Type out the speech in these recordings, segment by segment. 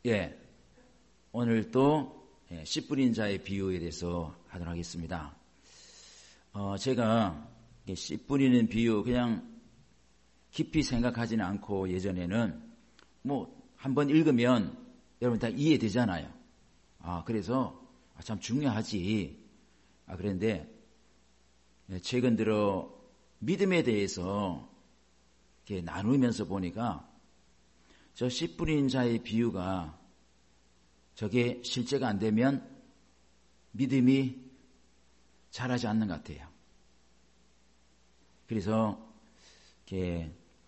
예, 오늘 또 씨 뿌린 자의 비유에 대해서 하도록 하겠습니다. 제가 씨 뿌리는 비유 그냥 깊이 생각하지는 않고 예전에는 한번 읽으면 여러분 다 이해되잖아요. 그래서 참 중요하지. 그런데 최근 들어 믿음에 대해서 이렇게 나누면서 보니까 저 씨 뿌린 자의 비유가 저게 실제가 안 되면 믿음이 자라지 않는 것 같아요. 그래서 이렇게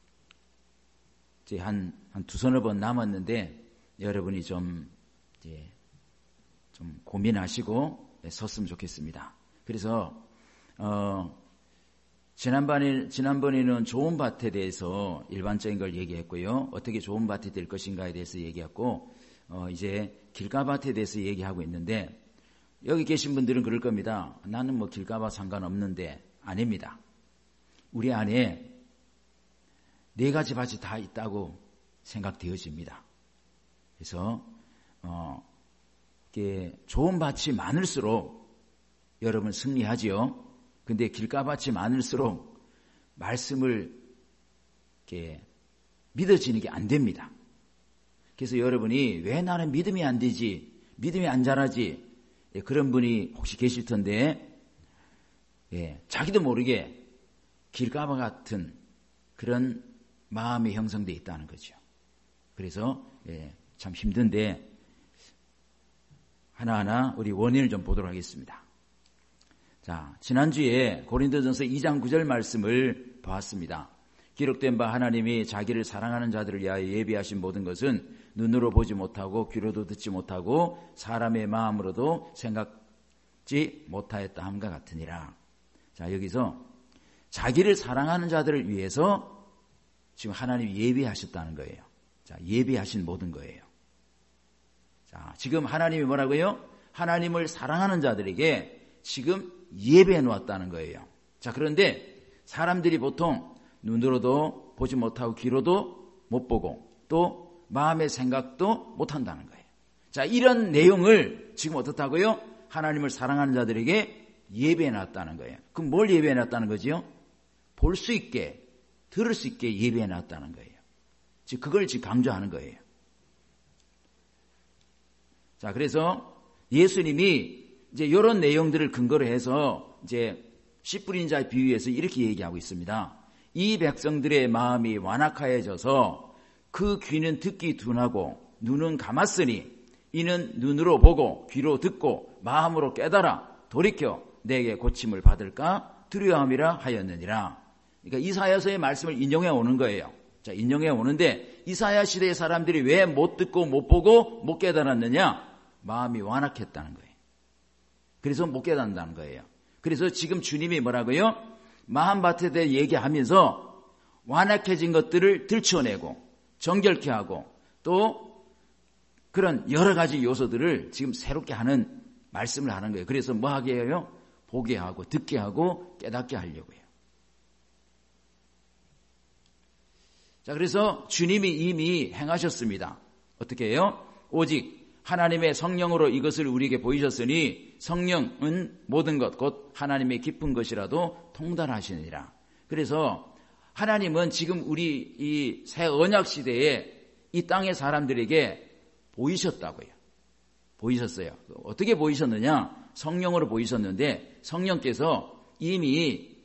이제 한 두서너 번 남았는데 여러분이 좀 고민하시고 섰으면 좋겠습니다. 그래서 지난번에는 좋은 밭에 대해서 일반적인 걸 얘기했고요. 어떻게 좋은 밭이 될 것인가에 대해서 얘기했고 이제 길가밭에 대해서 얘기하고 있는데 여기 계신 분들은 그럴 겁니다. 나는 길가밭 상관없는데 아닙니다. 우리 안에 네 가지 밭이 다 있다고 생각되어집니다. 그래서 좋은 밭이 많을수록 여러분 승리하지요. 근데 길가밭이 많을수록 말씀을 이렇게 믿어지는 게 안 됩니다. 그래서 여러분이 왜 나는 믿음이 안 되지? 믿음이 안 자라지? 그런 분이 혹시 계실 텐데 자기도 모르게 길가밭 같은 그런 마음이 형성되어 있다는 거죠. 그래서 참 힘든데 하나하나 우리 원인을 좀 보도록 하겠습니다. 자, 지난주에 고린도전서 2장 9절 말씀을 보았습니다. 기록된 바 하나님이 자기를 사랑하는 자들을 위하여 예비하신 모든 것은 눈으로 보지 못하고 귀로도 듣지 못하고 사람의 마음으로도 생각지 못하였다 함과 같으니라. 자, 여기서 자기를 사랑하는 자들을 위해서 지금 하나님이 예비하셨다는 거예요. 자, 예비하신 모든 거예요. 자, 지금 하나님이 뭐라고요? 하나님을 사랑하는 자들에게 지금 예배해 놓았다는 거예요. 자, 그런데 사람들이 보통 눈으로도 보지 못하고 귀로도 못 보고 또 마음의 생각도 못 한다는 거예요. 자, 이런 내용을 지금 어떻다고요? 하나님을 사랑하는 자들에게 예배해 놨다는 거예요. 그럼 뭘 예배해 놨다는 거지요? 볼 수 있게, 들을 수 있게 예배해 놨다는 거예요. 지금 그걸 지금 강조하는 거예요. 자, 그래서 예수님이 이제 이런 내용들을 근거로 해서 이제 씨 뿌린 자의 비유에서 이렇게 얘기하고 있습니다. 이 백성들의 마음이 완악하여져서 그 귀는 듣기 둔하고 눈은 감았으니 이는 눈으로 보고 귀로 듣고 마음으로 깨달아 돌이켜 내게 고침을 받을까 두려워함이라 하였느니라. 그러니까 이사야서의 말씀을 인용해 오는 거예요. 자, 인용해 오는데 이사야 시대의 사람들이 왜 못 듣고 못 보고 못 깨달았느냐? 마음이 완악했다는 거예요. 그래서 못 깨닫는다는 거예요. 그래서 지금 주님이 뭐라고요? 마음밭에 대해 얘기하면서 완악해진 것들을 들춰내고 정결케 하고 또 그런 여러 가지 요소들을 지금 새롭게 하는 말씀을 하는 거예요. 그래서 뭐 하게 해요? 보게 하고 듣게 하고 깨닫게 하려고요. 자, 그래서 주님이 이미 행하셨습니다. 어떻게 해요? 오직 하나님의 성령으로 이것을 우리에게 보이셨으니 성령은 모든 것 곧 하나님의 깊은 것이라도 통달하시느니라. 그래서 하나님은 지금 우리 이 새 언약 시대에 이 땅의 사람들에게 보이셨다고요. 보이셨어요. 어떻게 보이셨느냐? 성령으로 보이셨는데 성령께서 이미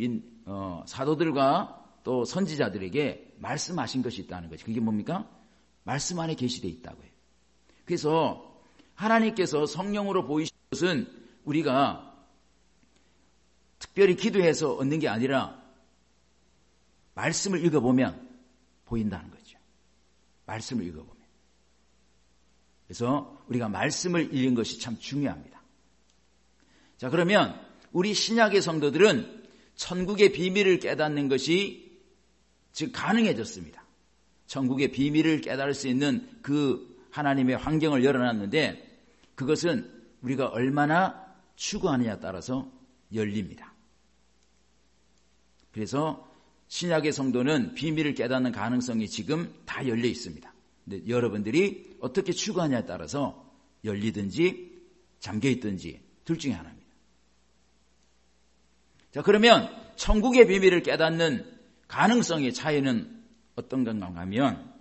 사도들과 또 선지자들에게 말씀하신 것이 있다는 거죠. 그게 뭡니까? 말씀 안에 계시되어 있다고요. 그래서 하나님께서 성령으로 보이신 것은 우리가 특별히 기도해서 얻는 게 아니라 말씀을 읽어보면 보인다는 거죠. 말씀을 읽어보면. 그래서 우리가 말씀을 읽는 것이 참 중요합니다. 자, 그러면 우리 신약의 성도들은 천국의 비밀을 깨닫는 것이 즉 가능해졌습니다. 천국의 비밀을 깨달을 수 있는 그 하나님의 환경을 열어놨는데 그것은 우리가 얼마나 추구하느냐에 따라서 열립니다. 그래서 신약의 성도는 비밀을 깨닫는 가능성이 지금 다 열려 있습니다. 근데 여러분들이 어떻게 추구하냐에 따라서 열리든지 잠겨있든지 둘 중에 하나입니다. 자, 그러면 천국의 비밀을 깨닫는 가능성의 차이는 어떤 건가 하면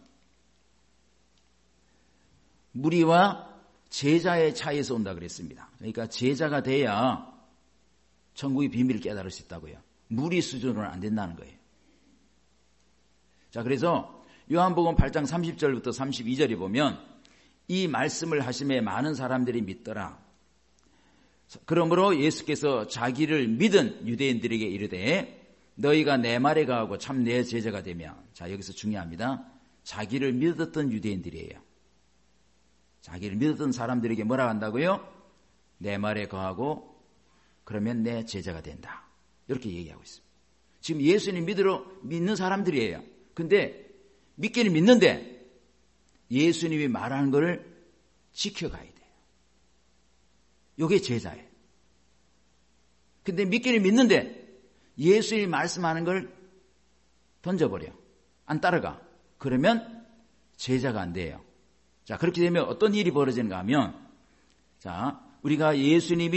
무리와 제자의 차이에서 온다 그랬습니다. 그러니까 제자가 돼야 천국의 비밀을 깨달을 수 있다고요. 무리 수준으로는 안 된다는 거예요. 자, 그래서 요한복음 8장 30절부터 32절에 보면 이 말씀을 하심에 많은 사람들이 믿더라. 그러므로 예수께서 자기를 믿은 유대인들에게 이르되 너희가 내 말에 거하고 참 내 제자가 되면, 자, 여기서 중요합니다. 자기를 믿었던 유대인들이에요. 자기를 믿었던 사람들에게 뭐라 한다고요? 내 말에 거하고 그러면 내 제자가 된다. 이렇게 얘기하고 있습니다. 지금 예수님 믿는 사람들이에요. 근데 믿기는 믿는데 예수님이 말하는 것을 지켜가야 돼요. 이게 제자예요. 근데 믿기는 믿는데 예수님이 말씀하는 걸 던져버려. 안 따라가. 그러면 제자가 안 돼요. 자, 그렇게 되면 어떤 일이 벌어지는가 하면, 자, 우리가 예수님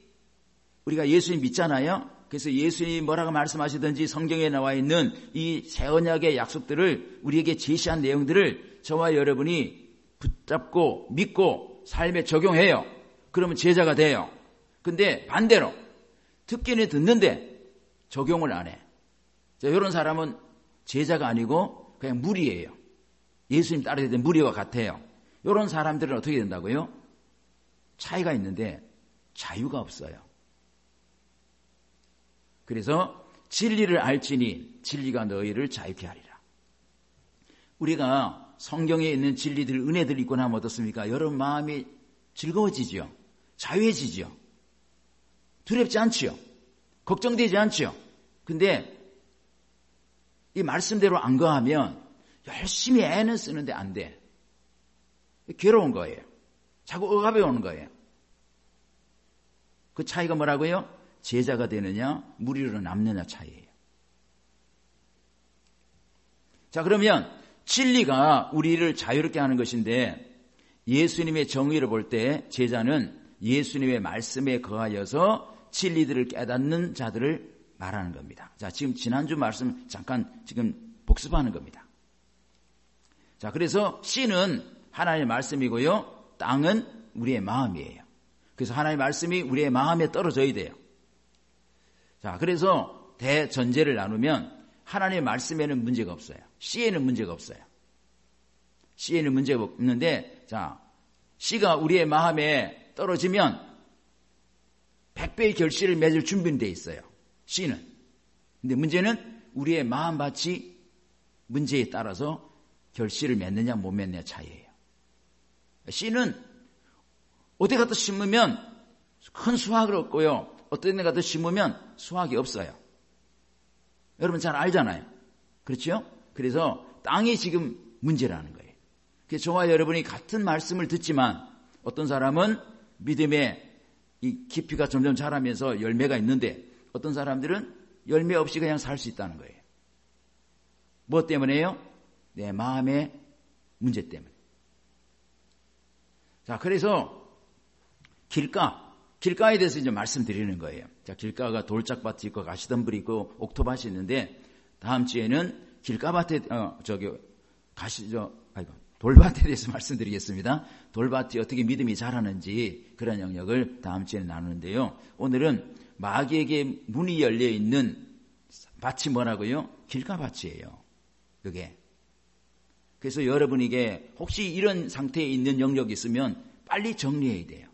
믿잖아요. 그래서 예수님이 뭐라고 말씀하시든지 성경에 나와 있는 이 새 언약의 약속들을 우리에게 제시한 내용들을 저와 여러분이 붙잡고 믿고 삶에 적용해요. 그러면 제자가 돼요. 근데 반대로 듣기는 듣는데 적용을 안 해. 자, 이런 사람은 제자가 아니고 그냥 무리예요. 예수님 따르게 된 무리와 같아요. 이런 사람들은 어떻게 된다고요? 차이가 있는데 자유가 없어요. 그래서 진리를 알지니 진리가 너희를 자유케 하리라. 우리가 성경에 있는 진리들, 은혜들 읽고 나면 어떻습니까? 여러분 마음이 즐거워지죠. 자유해지죠. 두렵지 않지요. 걱정되지 않지요. 근데 이 말씀대로 안 거하면 열심히 애는 쓰는데 안 돼. 괴로운 거예요. 자꾸 억압이 오는 거예요. 그 차이가 뭐라고요? 제자가 되느냐 무리로 남느냐 차이예요. 자, 그러면 진리가 우리를 자유롭게 하는 것인데 예수님의 정의를 볼 때 제자는 예수님의 말씀에 거하여서 진리들을 깨닫는 자들을 말하는 겁니다. 자, 지금 지난주 말씀 잠깐 지금 복습하는 겁니다. 자, 그래서 씨는 하나님의 말씀이고요. 땅은 우리의 마음이에요. 그래서 하나님의 말씀이 우리의 마음에 떨어져야 돼요. 자, 그래서 대전제를 나누면 하나님의 말씀에는 문제가 없어요. 씨에는 문제가 없어요. 씨에는 문제가 없는데, 자, 씨가 우리의 마음에 떨어지면 100배의 결실을 맺을 준비는 돼 있어요. 씨는. 근데 문제는 우리의 마음밭이 문제에 따라서 결실을 맺느냐 못 맺느냐 차이예요. 씨는 어디 갖다 심으면 큰 수확을 얻고요. 어떤 데 갖다 심으면 수확이 없어요. 여러분 잘 알잖아요. 그렇죠? 그래서 땅이 지금 문제라는 거예요. 그래서 저와 여러분이 같은 말씀을 듣지만 어떤 사람은 믿음의 이 깊이가 점점 자라면서 열매가 있는데 어떤 사람들은 열매 없이 그냥 살 수 있다는 거예요. 뭐 때문에요? 내 마음의 문제 때문에. 자, 그래서 길가에 대해서 이제 말씀드리는 거예요. 자, 길가가 돌짝밭이 있고 가시덤불이 있고 옥토밭이 있는데 다음 주에는 길가밭에 돌밭에 대해서 말씀드리겠습니다. 돌밭이 어떻게 믿음이 자라는지 그런 영역을 다음 주에 나누는데요. 오늘은 마귀에게 문이 열려 있는 밭이 뭐라고요? 길가밭이에요. 그게. 그래서 여러분에게 혹시 이런 상태에 있는 영역이 있으면 빨리 정리해야 돼요.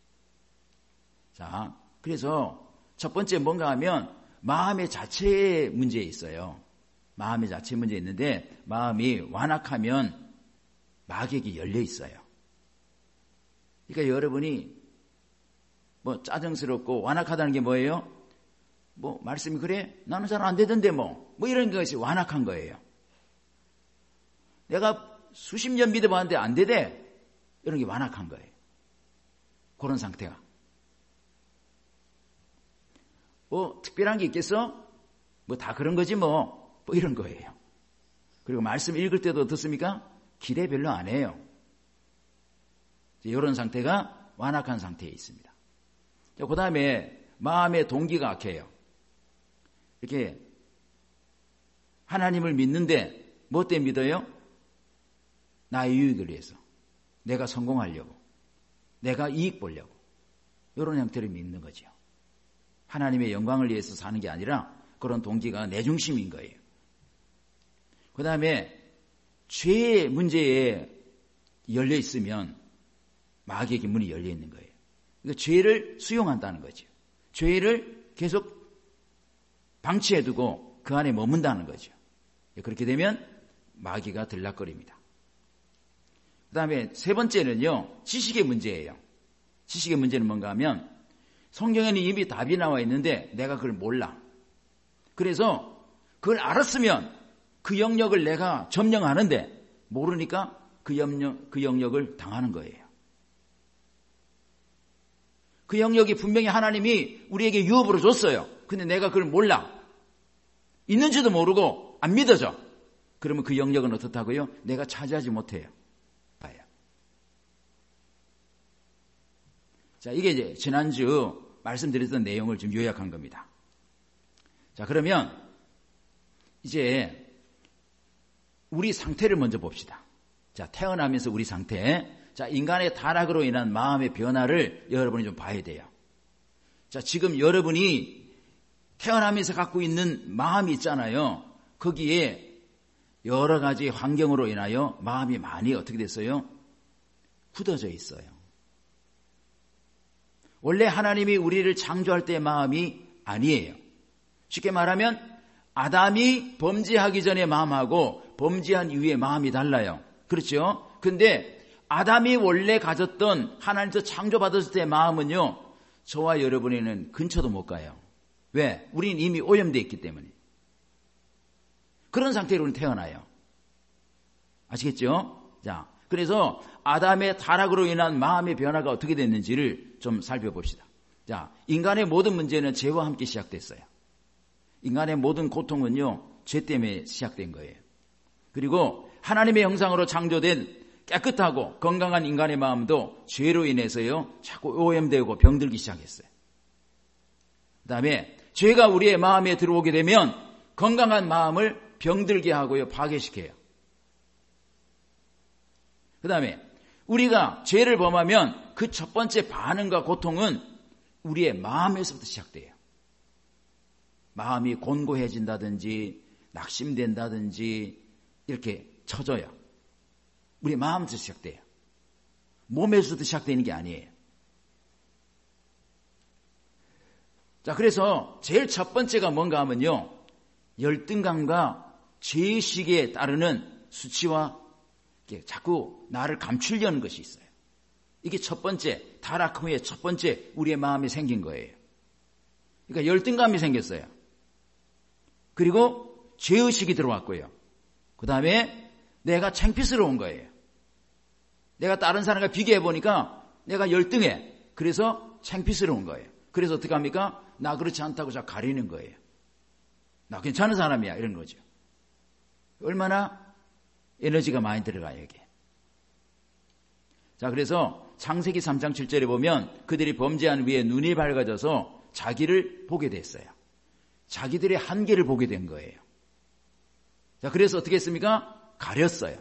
자, 그래서 첫 번째 뭔가 하면 마음의 자체에 문제 있어요. 마음의 자체에 문제 있는데 마음이 완악하면 마귀에게 열려 있어요. 그러니까 여러분이 뭐 짜증스럽고 완악하다는 게 뭐예요? 뭐 말씀이 그래? 나는 잘 안 되던데 뭐 이런 것이 완악한 거예요. 내가 수십 년 믿어봤는데 안 되대. 이런 게 완악한 거예요. 그런 상태가. 뭐 특별한 게 있겠어? 뭐 다 그런 거지 뭐 이런 거예요. 그리고 말씀 읽을 때도 어떻습니까? 기대 별로 안 해요. 이런 상태가 완악한 상태에 있습니다. 그 다음에 마음의 동기가 악해요. 이렇게 하나님을 믿는데 뭐 때문에 믿어요? 나의 유익을 위해서. 내가 성공하려고. 내가 이익 보려고. 이런 형태를 믿는 거죠. 하나님의 영광을 위해서 사는 게 아니라 그런 동기가 내 중심인 거예요. 그 다음에 죄의 문제에 열려 있으면 마귀에게 문이 열려 있는 거예요. 그러니까 죄를 수용한다는 거죠. 죄를 계속 방치해두고 그 안에 머문다는 거죠. 그렇게 되면 마귀가 들락거립니다. 그 다음에 세 번째는요, 지식의 문제예요. 지식의 문제는 뭔가 하면 성경에는 이미 답이 나와 있는데 내가 그걸 몰라. 그래서 그걸 알았으면 그 영역을 내가 점령하는데 모르니까 그 영역을 당하는 거예요. 그 영역이 분명히 하나님이 우리에게 유업으로 줬어요. 근데 내가 그걸 몰라. 있는지도 모르고 안 믿어져. 그러면 그 영역은 어떻다고요? 내가 차지하지 못해요. 봐요. 자, 이게 이제 지난주 말씀드렸던 내용을 좀 요약한 겁니다. 자, 그러면 이제 우리 상태를 먼저 봅시다. 자, 태어나면서 우리 상태. 자, 인간의 타락으로 인한 마음의 변화를 여러분이 좀 봐야 돼요. 자, 지금 여러분이 태어나면서 갖고 있는 마음이 있잖아요. 거기에 여러 가지 환경으로 인하여 마음이 많이 어떻게 됐어요? 굳어져 있어요. 원래 하나님이 우리를 창조할 때의 마음이 아니에요. 쉽게 말하면 아담이 범죄하기 전의 마음하고 범죄한 이후의 마음이 달라요. 그렇죠? 근데 아담이 원래 가졌던 하나님께서 창조받았을 때의 마음은요, 저와 여러분에는 근처도 못 가요. 왜? 우리는 이미 오염되어 있기 때문에. 그런 상태로 우리는 태어나요. 아시겠죠? 자, 그래서 아담의 타락으로 인한 마음의 변화가 어떻게 됐는지를 좀 살펴봅시다. 자, 인간의 모든 문제는 죄와 함께 시작됐어요. 인간의 모든 고통은요, 죄 때문에 시작된 거예요. 그리고 하나님의 형상으로 창조된 깨끗하고 건강한 인간의 마음도 죄로 인해서요, 자꾸 오염되고 병들기 시작했어요. 그 다음에 죄가 우리의 마음에 들어오게 되면 건강한 마음을 병들게 하고요, 파괴시켜요. 그 다음에 우리가 죄를 범하면 그 첫 번째 반응과 고통은 우리의 마음에서부터 시작돼요. 마음이 곤고해진다든지 낙심된다든지 이렇게 처져요. 우리 마음에서 시작돼요. 몸에서도 시작되는 게 아니에요. 자, 그래서 제일 첫 번째가 뭔가 하면요, 열등감과 죄의식에 따르는 수치와 자꾸 나를 감추려는 것이 있어요. 이게 첫 번째, 타락 후에 첫 번째 우리의 마음에 생긴 거예요. 그러니까 열등감이 생겼어요. 그리고 죄의식이 들어왔고요. 그 다음에 내가 창피스러운 거예요. 내가 다른 사람과 비교해보니까 내가 열등해. 그래서 창피스러운 거예요. 그래서 어떻게 합니까? 나 그렇지 않다고 자꾸 가리는 거예요. 나 괜찮은 사람이야, 이런 거죠. 얼마나 에너지가 많이 들어가요, 여기에. 자, 그래서 창세기 3장 7절에 보면 그들이 범죄한 위에 눈이 밝아져서 자기를 보게 됐어요. 자기들의 한계를 보게 된 거예요. 자, 그래서 어떻게 했습니까? 가렸어요.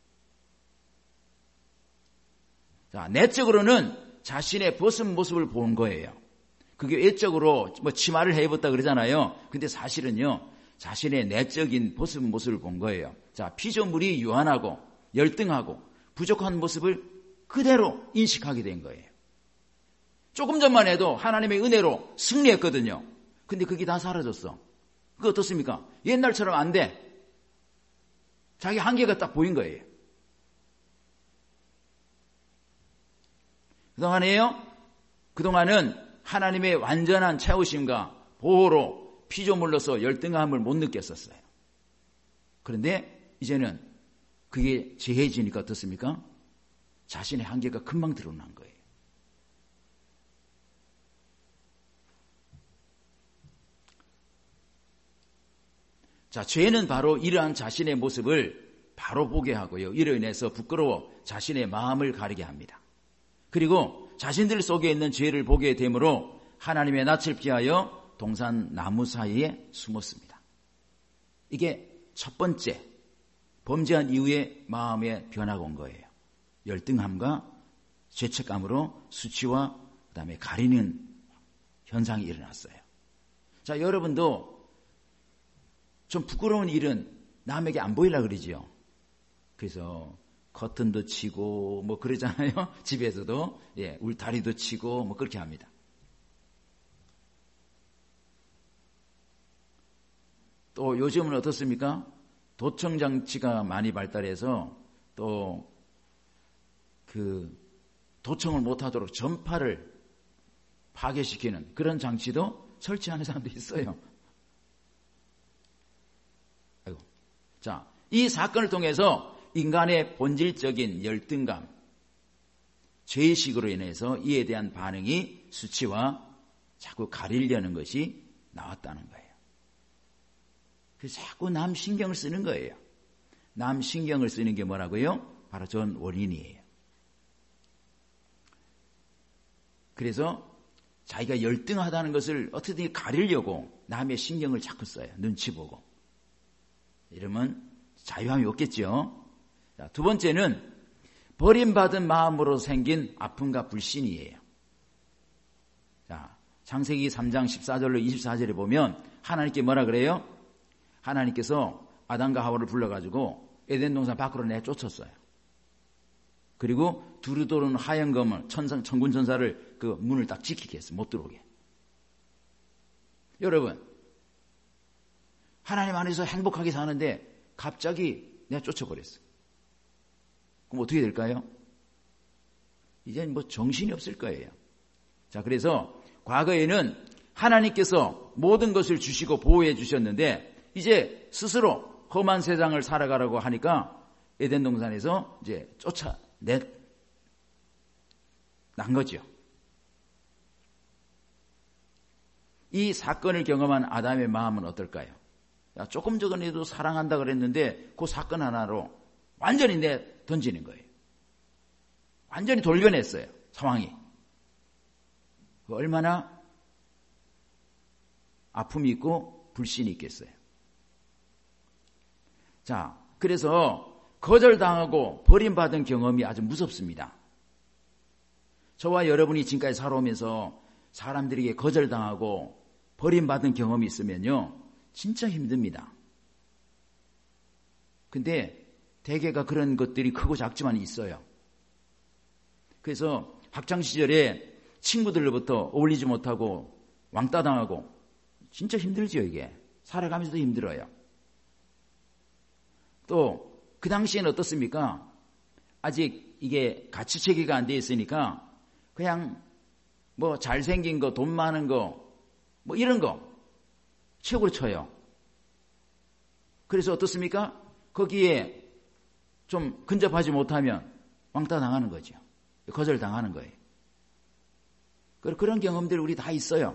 자, 내적으로는 자신의 벗은 모습을 본 거예요. 그게 외적으로 뭐 치마를 해입었다 그러잖아요. 근데 사실은요, 자신의 내적인 벗은 모습을 본 거예요. 자, 피조물이 유한하고 열등하고 부족한 모습을 그대로 인식하게 된 거예요. 조금 전만 해도 하나님의 은혜로 승리했거든요. 근데 그게 다 사라졌어. 그거 어떻습니까? 옛날처럼 안 돼. 자기 한계가 딱 보인 거예요. 그동안은 하나님의 완전한 채우심과 보호로 피조물로서 열등함을 못 느꼈었어요. 그런데 이제는 그게 재해지니까 어떻습니까? 자신의 한계가 금방 드러난 거예요. 자, 죄는 바로 이러한 자신의 모습을 바로 보게 하고요. 이로 인해서 부끄러워 자신의 마음을 가리게 합니다. 그리고 자신들 속에 있는 죄를 보게 되므로 하나님의 낯을 피하여 동산 나무 사이에 숨었습니다. 이게 첫 번째 범죄한 이후에 마음의 변화가 온 거예요. 열등함과 죄책감으로 수치와 그다음에 가리는 현상이 일어났어요. 자, 여러분도 좀 부끄러운 일은 남에게 안 보이려고 그러지요. 그래서 커튼도 치고 뭐 그러잖아요. 집에서도 울타리도 치고 뭐 그렇게 합니다. 또 요즘은 어떻습니까? 도청 장치가 많이 발달해서 또 그 도청을 못하도록 전파를 파괴시키는 그런 장치도 설치하는 사람도 있어요. 아이고. 자, 이 사건을 통해서 인간의 본질적인 열등감, 죄의식으로 인해서 이에 대한 반응이 수치와 자꾸 가리려는 것이 나왔다는 거예요. 그래서 자꾸 남 신경을 쓰는 거예요. 남 신경을 쓰는 게 뭐라고요? 바로 전 원인이에요. 그래서 자기가 열등하다는 것을 어떻게든 가리려고 남의 신경을 자꾸 써요. 눈치 보고. 이러면 자유함이 없겠죠. 자, 두 번째는 버림받은 마음으로 생긴 아픔과 불신이에요. 자, 창세기 3장 14절로 24절에 보면 하나님께 뭐라 그래요? 하나님께서 아담과 하와를 불러가지고 에덴 동산 밖으로 내쫓았어요. 그리고 두루도는 하얀 검을 천군 천사를 그 문을 딱 지키게 했어요. 못 들어오게. 여러분, 하나님 안에서 행복하게 사는데 갑자기 내쫓아버렸어요. 그럼 어떻게 될까요? 이제는 뭐 정신이 없을 거예요. 자, 그래서 과거에는 하나님께서 모든 것을 주시고 보호해 주셨는데 이제 스스로 험한 세상을 살아가라고 하니까 에덴 동산에서 이제 쫓아낸 거죠. 이 사건을 경험한 아담의 마음은 어떨까요? 야, 조금 전에도 사랑한다 그랬는데 그 사건 하나로 완전히 던지는 거예요. 완전히 돌려냈어요. 상황이. 얼마나 아픔이 있고 불신이 있겠어요. 자, 그래서 거절당하고 버림받은 경험이 아주 무섭습니다. 저와 여러분이 지금까지 살아오면서 사람들에게 거절당하고 버림받은 경험이 있으면요, 진짜 힘듭니다. 근데 대개가 그런 것들이 크고 작지만 있어요. 그래서 학창시절에 친구들로부터 어울리지 못하고 왕따당하고 진짜 힘들죠, 이게. 살아가면서도 힘들어요. 또 그 당시에는 어떻습니까? 아직 이게 가치 체계가 안 돼 있으니까 그냥 뭐 잘생긴 거, 돈 많은 거, 뭐 이런 거 최고로 쳐요. 그래서 어떻습니까? 거기에 좀 근접하지 못하면 왕따 당하는 거죠. 거절당하는 거예요. 그런 경험들 우리 다 있어요.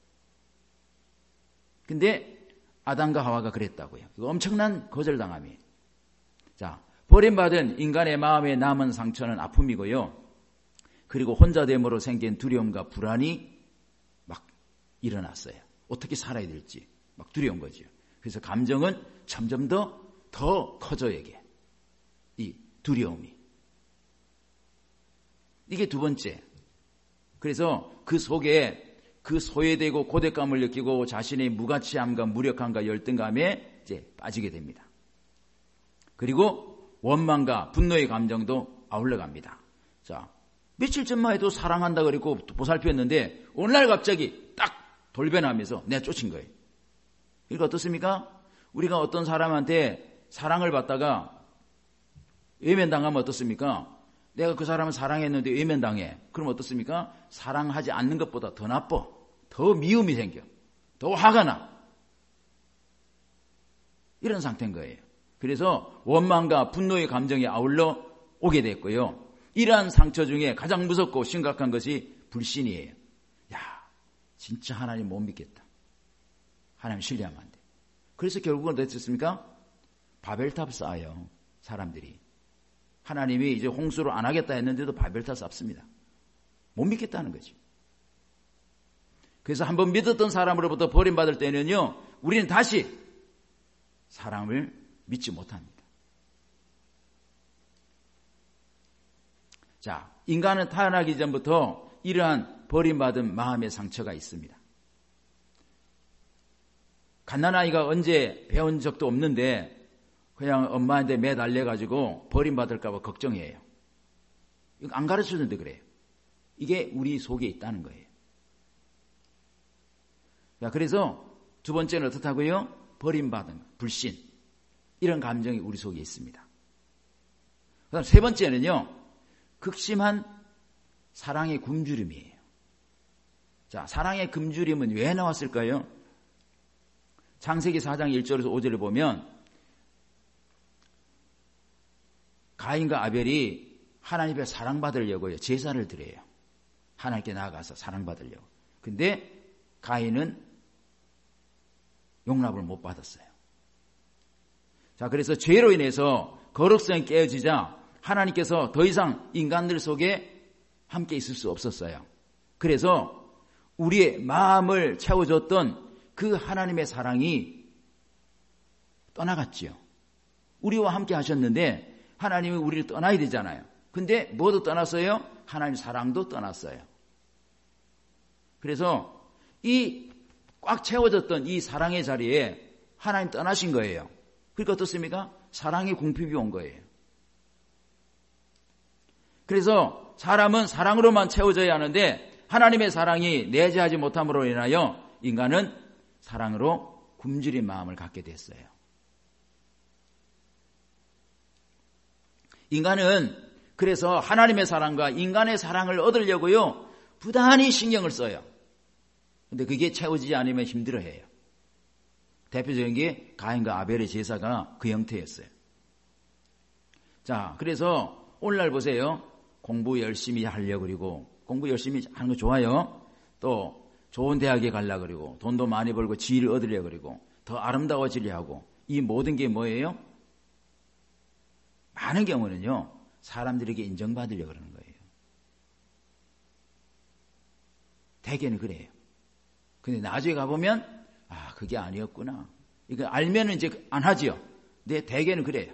근데 아담과 하와가 그랬다고요. 이거 엄청난 거절당함이에요. 자, 버림받은 인간의 마음에 남은 상처는 아픔이고요. 그리고 혼자됨으로 생긴 두려움과 불안이 막 일어났어요. 어떻게 살아야 될지 막 두려운 거죠. 그래서 감정은 점점 더 커져요, 이게. 이 두려움이. 이게 두 번째. 그래서 그 속에 그 소외되고 고독감을 느끼고 자신의 무가치함과 무력함과 열등감에 이제 빠지게 됩니다. 그리고 원망과 분노의 감정도 아울러 갑니다. 자, 며칠 전만 해도 사랑한다 그랬고 보살폈는데 오늘날 갑자기 딱 돌변하면서 내쫓은 거예요. 그러니까 어떻습니까? 우리가 어떤 사람한테 사랑을 받다가 외면당하면 어떻습니까? 내가 그 사람을 사랑했는데 외면당해. 그럼 어떻습니까? 사랑하지 않는 것보다 더 나빠. 더 미움이 생겨. 더 화가 나. 이런 상태인 거예요. 그래서 원망과 분노의 감정이 아울러 오게 됐고요. 이러한 상처 중에 가장 무섭고 심각한 것이 불신이에요. 야, 진짜 하나님 못 믿겠다. 하나님 신뢰하면 안 돼. 그래서 결국은 어떻습니까? 바벨탑 쌓아요. 사람들이. 하나님이 이제 홍수를 안 하겠다 했는데도 바벨탑 쌓습니다. 못 믿겠다는 거지. 그래서 한번 믿었던 사람으로부터 버림받을 때는요, 우리는 다시 사람을 믿지 못합니다. 자, 인간은 태어나기 전부터 이러한 버림받은 마음의 상처가 있습니다. 갓난아이가 언제 배운 적도 없는데 그냥 엄마한테 매달려가지고 버림받을까 봐 걱정해요. 이거 안 가르쳐주는데 그래요. 이게 우리 속에 있다는 거예요. 자, 그래서 두 번째는 어떻다고요? 버림받은, 불신. 이런 감정이 우리 속에 있습니다. 그 다음 세 번째는요, 극심한 사랑의 굶주림이에요. 자, 사랑의 굶주림은 왜 나왔을까요? 창세기 4장 1절에서 5절을 보면 가인과 아벨이 하나님 앞에 사랑받으려고요, 제사를 드려요. 하나님께 나아가서 사랑받으려고. 근데 가인은 용납을 못 받았어요. 자, 그래서 죄로 인해서 거룩성이 깨어지자 하나님께서 더 이상 인간들 속에 함께 있을 수 없었어요. 그래서 우리의 마음을 채워줬던 그 하나님의 사랑이 떠나갔지요. 우리와 함께 하셨는데 하나님이 우리를 떠나야 되잖아요. 근데 뭐도 떠났어요? 하나님 사랑도 떠났어요. 그래서 이 꽉 채워졌던 이 사랑의 자리에 하나님 떠나신 거예요. 그러니까 어떻습니까? 사랑의 궁핍이 온 거예요. 그래서 사람은 사랑으로만 채워져야 하는데 하나님의 사랑이 내재하지 못함으로 인하여 인간은 사랑으로 굶주린 마음을 갖게 됐어요. 인간은 그래서 하나님의 사랑과 인간의 사랑을 얻으려고요, 부단히 신경을 써요. 근데 그게 채워지지 않으면 힘들어해요. 대표적인 게 가인과 아벨의 제사가 그 형태였어요. 자, 그래서 오늘날 보세요. 공부 열심히 하려고 그러고, 공부 열심히 하는 거 좋아요. 또 좋은 대학에 가려고 그러고, 돈도 많이 벌고 지위를 얻으려고 그러고, 더 아름다워지려 하고, 이 모든 게 뭐예요? 많은 경우는요, 사람들에게 인정받으려고 그러는 거예요. 대개는 그래요. 근데 나중에 가보면 아, 그게 아니었구나. 이거 알면은 이제 안 하지요. 근데 대개는 그래요.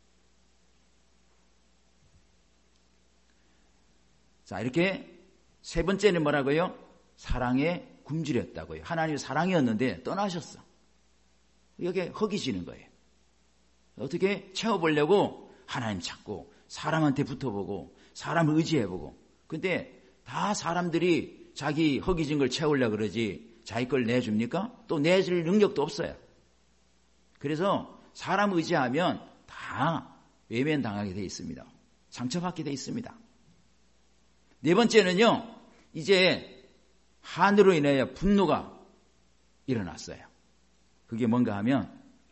자, 이렇게 세 번째는 뭐라고요? 사랑에 굶주렸다고요. 하나님의 사랑이었는데 떠나셨어. 이게 허기지는 거예요. 어떻게 채워보려고 하나님 찾고 사람한테 붙어보고 사람을 의지해보고, 근데 다 사람들이 자기 허기진 걸 채우려고 그러지 자기 걸 내줍니까? 또 내줄 능력도 없어요. 그래서 사람 의지하면 다 외면당하게 돼 있습니다. 상처받게 돼 있습니다. 네 번째는요, 이제 한으로 인하여 분노가 일어났어요. 그게 뭔가 하면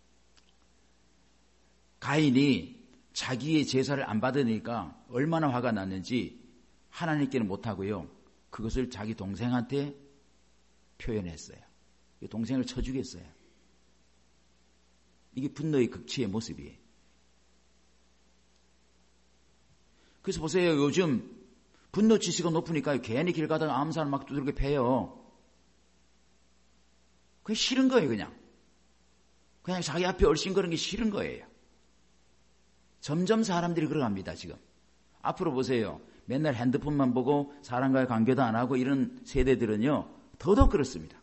가인이 자기의 제사를 안 받으니까 얼마나 화가 났는지 하나님께는 못하고요, 그것을 자기 동생한테 표현했어요. 동생을 쳐 죽였어요. 이게 분노의 극치의 모습이에요. 그래서 보세요. 요즘 분노 지수가 높으니까 괜히 길 가다가 암살 막 두들겨 패요. 그게 싫은 거예요. 그냥 자기 앞에 얼씬거리는 게 싫은 거예요. 점점 사람들이 그러갑니다. 지금 앞으로 보세요. 맨날 핸드폰만 보고 사람과의 관계도 안 하고 이런 세대들은요, 더더욱 그렇습니다.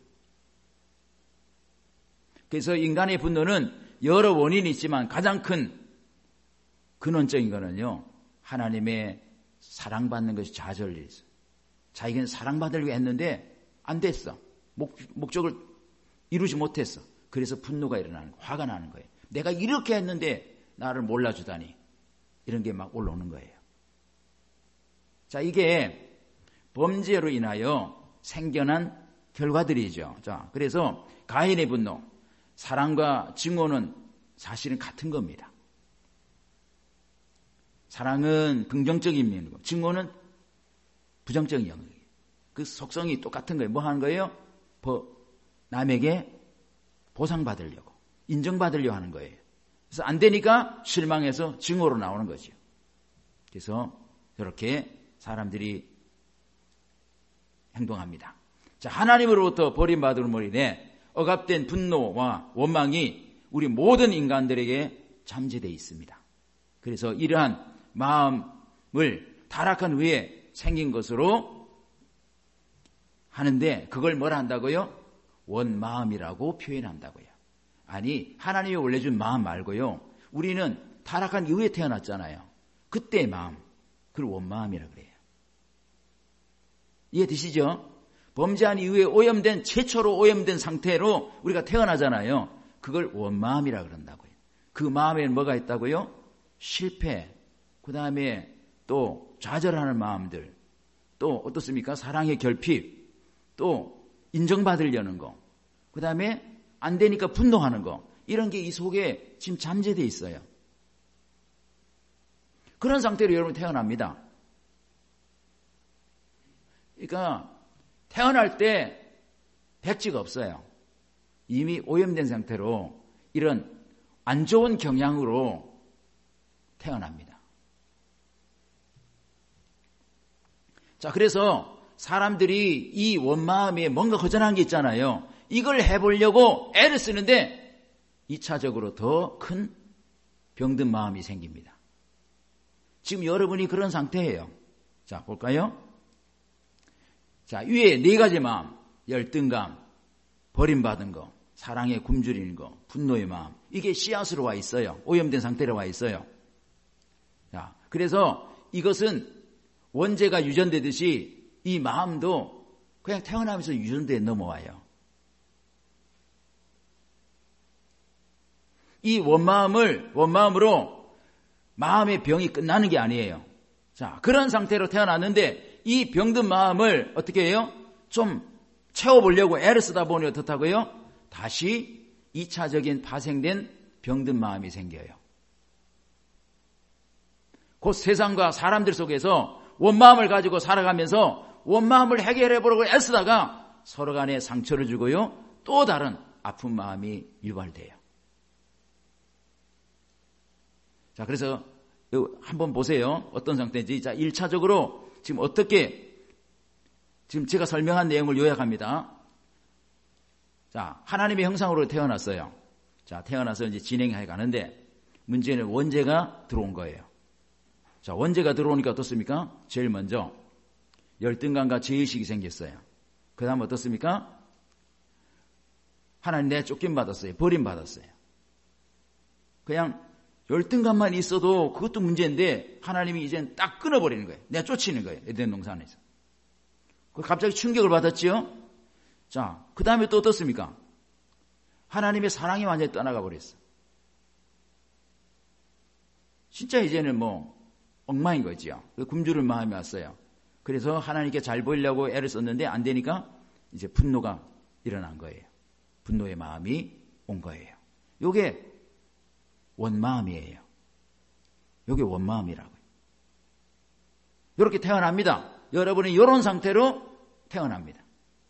그래서 인간의 분노는 여러 원인이 있지만 가장 큰 근원적인 거는요, 하나님의 사랑받는 것이 좌절이 있어요. 자기는 사랑받으려고 했는데 안 됐어. 목적을 이루지 못했어. 그래서 분노가 일어나는 거예요. 화가 나는 거예요. 내가 이렇게 했는데 나를 몰라주다니. 이런 게 막 올라오는 거예요. 자, 이게 범죄로 인하여 생겨난 결과들이죠. 자, 그래서 가인의 분노, 사랑과 증오는 사실은 같은 겁니다. 사랑은 긍정적인 면이고 증오는 부정적인 영역이에요. 그 속성이 똑같은 거예요. 뭐 하는 거예요? 남에게 보상받으려고, 인정받으려고 하는 거예요. 그래서 안 되니까 실망해서 증오로 나오는 거죠. 그래서 저렇게 사람들이 행동합니다. 자, 하나님으로부터 버림받음으로 인해 억압된 분노와 원망이 우리 모든 인간들에게 잠재되어 있습니다. 그래서 이러한 마음을 타락한 후에 생긴 것으로 하는데 그걸 뭐라 한다고요? 원마음이라고 표현한다고요. 아니, 하나님이 원래 준 마음 말고요. 우리는 타락한 이후에 태어났잖아요. 그때의 마음, 그걸 원마음이라고 그래요. 이해되시죠? 범죄한 이후에 오염된, 최초로 오염된 상태로 우리가 태어나잖아요. 그걸 원마음이라고 그런다고요. 그 마음에는 뭐가 있다고요? 실패, 그 다음에 또 좌절하는 마음들, 또 어떻습니까? 사랑의 결핍, 또 인정받으려는 거, 그 다음에 안 되니까 분노하는 거, 이런 게 이 속에 지금 잠재되어 있어요. 그런 상태로 여러분 태어납니다. 그러니까 태어날 때 백지가 없어요. 이미 오염된 상태로 이런 안 좋은 경향으로 태어납니다. 자, 그래서 사람들이 이 원마음에 뭔가 허전한 게 있잖아요. 이걸 해보려고 애를 쓰는데 2차적으로 더 큰 병든 마음이 생깁니다. 지금 여러분이 그런 상태예요. 자, 볼까요? 자, 위에 4가지 마음, 열등감, 버림받은 거, 사랑에 굶주리는 거, 분노의 마음, 이게 씨앗으로 와 있어요. 오염된 상태로 와 있어요. 자, 그래서 이것은 원죄가 유전되듯이 이 마음도 그냥 태어나면서 유전대에 넘어와요. 이 원마음으로 마음의 병이 끝나는 게 아니에요. 자, 그런 상태로 태어났는데 이 병든 마음을 어떻게 해요? 좀 채워보려고 애를 쓰다 보니 어떻다고요? 다시 2차적인 파생된 병든 마음이 생겨요. 곧 세상과 사람들 속에서 원마음을 가지고 살아가면서 원마음을 해결해보려고 애쓰다가 서로 간에 상처를 주고요. 또 다른 아픈 마음이 유발돼요. 자, 그래서 한번 보세요. 어떤 상태인지. 자, 1차적으로 지금 어떻게, 지금 제가 설명한 내용을 요약합니다. 자, 하나님의 형상으로 태어났어요. 자, 태어나서 이제 진행해 가는데 문제는 원죄가 들어온 거예요. 자, 원죄가 들어오니까 어떻습니까? 제일 먼저 열등감과 죄의식이 생겼어요. 그 다음 어떻습니까? 하나님 내가 쫓김받았어요. 버림받았어요. 그냥 열등감만 있어도 그것도 문제인데 하나님이 이제는 딱 끊어버리는 거예요. 내가 쫓이는 거예요. 에덴 동산에서. 갑자기 충격을 받았지요? 자, 그 다음에 또 어떻습니까? 하나님의 사랑이 완전히 떠나가 버렸어. 진짜 이제는 뭐 엉망인 거지요. 굶주릴 마음이 왔어요. 그래서 하나님께 잘 보이려고 애를 썼는데 안 되니까 이제 분노가 일어난 거예요. 분노의 마음이 온 거예요. 요게 원마음이에요. 요게 원마음이라고요. 이렇게 태어납니다. 여러분이 이런 상태로 태어납니다.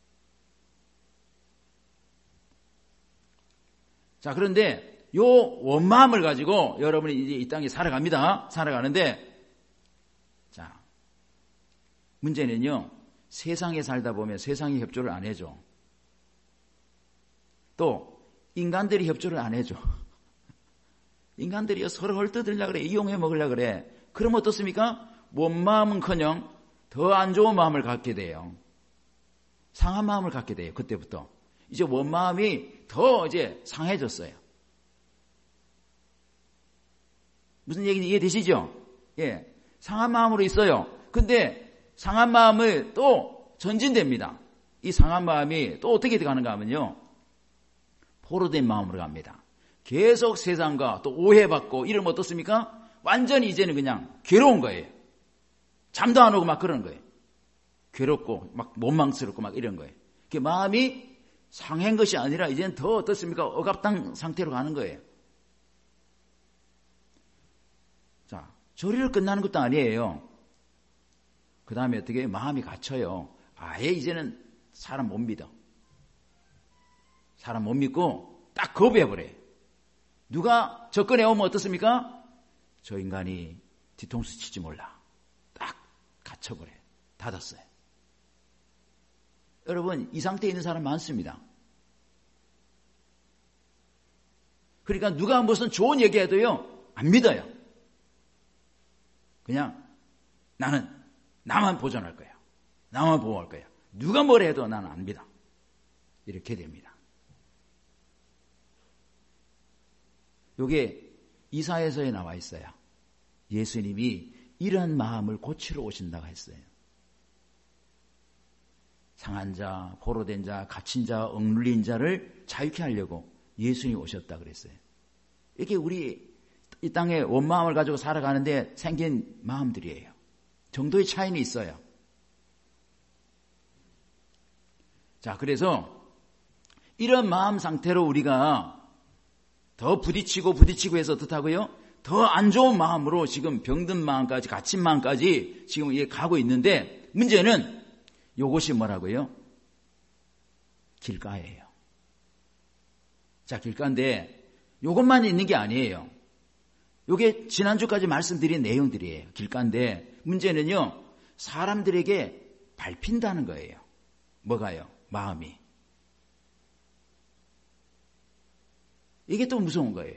자, 그런데 요 원마음을 가지고 여러분이 이제 이 땅에 살아갑니다. 살아가는데, 자, 문제는요, 세상에 살다 보면 세상이 협조를 안 해줘. 또, 인간들이 협조를 안 해줘. 인간들이 서로 헐뜯으려고 그래. 이용해 먹으려고 그래. 그럼 어떻습니까? 원마음은커녕 더 안 좋은 마음을 갖게 돼요. 상한 마음을 갖게 돼요. 그때부터. 이제 원마음이 더 이제 상해졌어요. 무슨 얘기인지 이해되시죠? 예. 상한 마음으로 있어요. 근데 상한 마음을 또 전진됩니다. 이 상한 마음이 또 어떻게 가는가 하면요. 포로된 마음으로 갑니다. 계속 세상과 또 오해받고 이러면 어떻습니까? 완전히 이제는 그냥 괴로운 거예요. 잠도 안 오고 막 그러는 거예요. 괴롭고 막 원망스럽고 막 이런 거예요. 그 마음이 상한 것이 아니라 이제는 더 어떻습니까? 억압당 상태로 가는 거예요. 자, 조리를 끝나는 것도 아니에요. 그 다음에 어떻게 마음이 갇혀요. 아예 이제는 사람 못 믿어. 사람 못 믿고 딱 거부해버려요. 누가 접근해 오면 어떻습니까? 저 인간이 뒤통수 치지 몰라. 딱 갇혀버려요. 닫았어요. 여러분, 이 상태에 있는 사람 많습니다. 그러니까 누가 무슨 좋은 얘기해도요, 안 믿어요. 그냥 나만 보존할 거야. 나만 보호할 거야. 누가 뭐라 해도 나는 안 믿어. 이렇게 됩니다. 이게 이사야서에 나와 있어요. 예수님이 이러한 마음을 고치러 오신다고 했어요. 상한 자, 포로된 자, 갇힌 자, 억눌린 자를 자유케 하려고 예수님이 오셨다 그랬어요. 이게 우리 이 땅에 원마음을 가지고 살아가는데 생긴 마음들이에요. 정도의 차이는 있어요. 자, 그래서 이런 마음 상태로 우리가 더 부딪히고 해서 어떻다고요? 더 안 좋은 마음으로 지금 병든 마음까지, 갇힌 마음까지 지금 이게 가고 있는데, 문제는 요것이 뭐라고요? 길가예요. 자, 길가인데 요것만 있는 게 아니에요. 요게 지난주까지 말씀드린 내용들이에요. 길가인데 문제는요, 사람들에게 밟힌다는 거예요. 뭐가요? 마음이. 이게 또 무서운 거예요.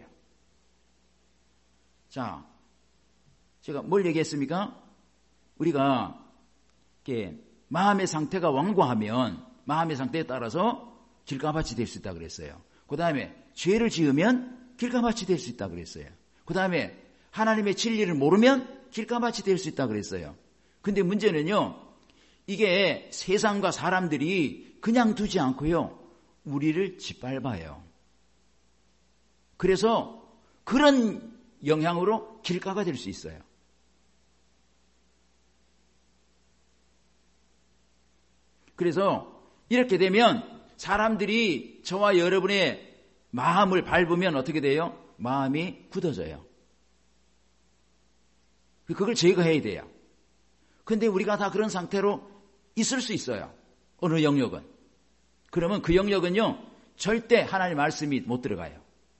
자, 제가 뭘 얘기했습니까? 우리가 이렇게 마음의 상태가 완고하면 마음의 상태에 따라서 길가밭이 될 수 있다 그랬어요. 그 다음에 죄를 지으면 길가밭이 될 수 있다 그랬어요. 그 다음에 하나님의 진리를 모르면 길가밭이 될 수 있다 그랬어요. 근데 문제는요, 이게 세상과 사람들이 그냥 두지 않고요, 우리를 짓밟아요. 그래서 그런 영향으로 길가가 될 수 있어요. 그래서 이렇게 되면 사람들이 저와 여러분의 마음을 밟으면 어떻게 돼요? 마음이 굳어져요. 그걸 제거해야 돼요. 근데 우리가 다 그런 상태로 있을 수 있어요. 어느 영역은. 그러면 그 영역은요, 절대 하나님의 말씀이 못 들어가요.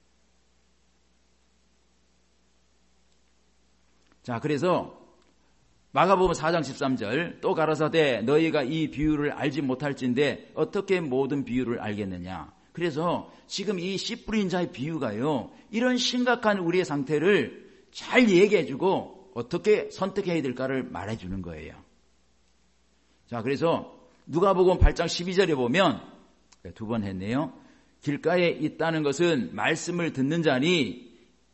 자, 그래서 마가복음 4장 13절, 또 가라사대 너희가 이 비유를 알지 못할진대 어떻게 모든 비유를 알겠느냐. 그래서 지금 이 씨 뿌린 자의 비유가요, 이런 심각한 우리의 상태를 잘 얘기해주고 어떻게 선택해야 될까를 말해주는 거예요. 자, 그래서 누가복음 8장 12절에 보면, 두 번 했네요. 길가에 있다는 것은 말씀을 듣는 자니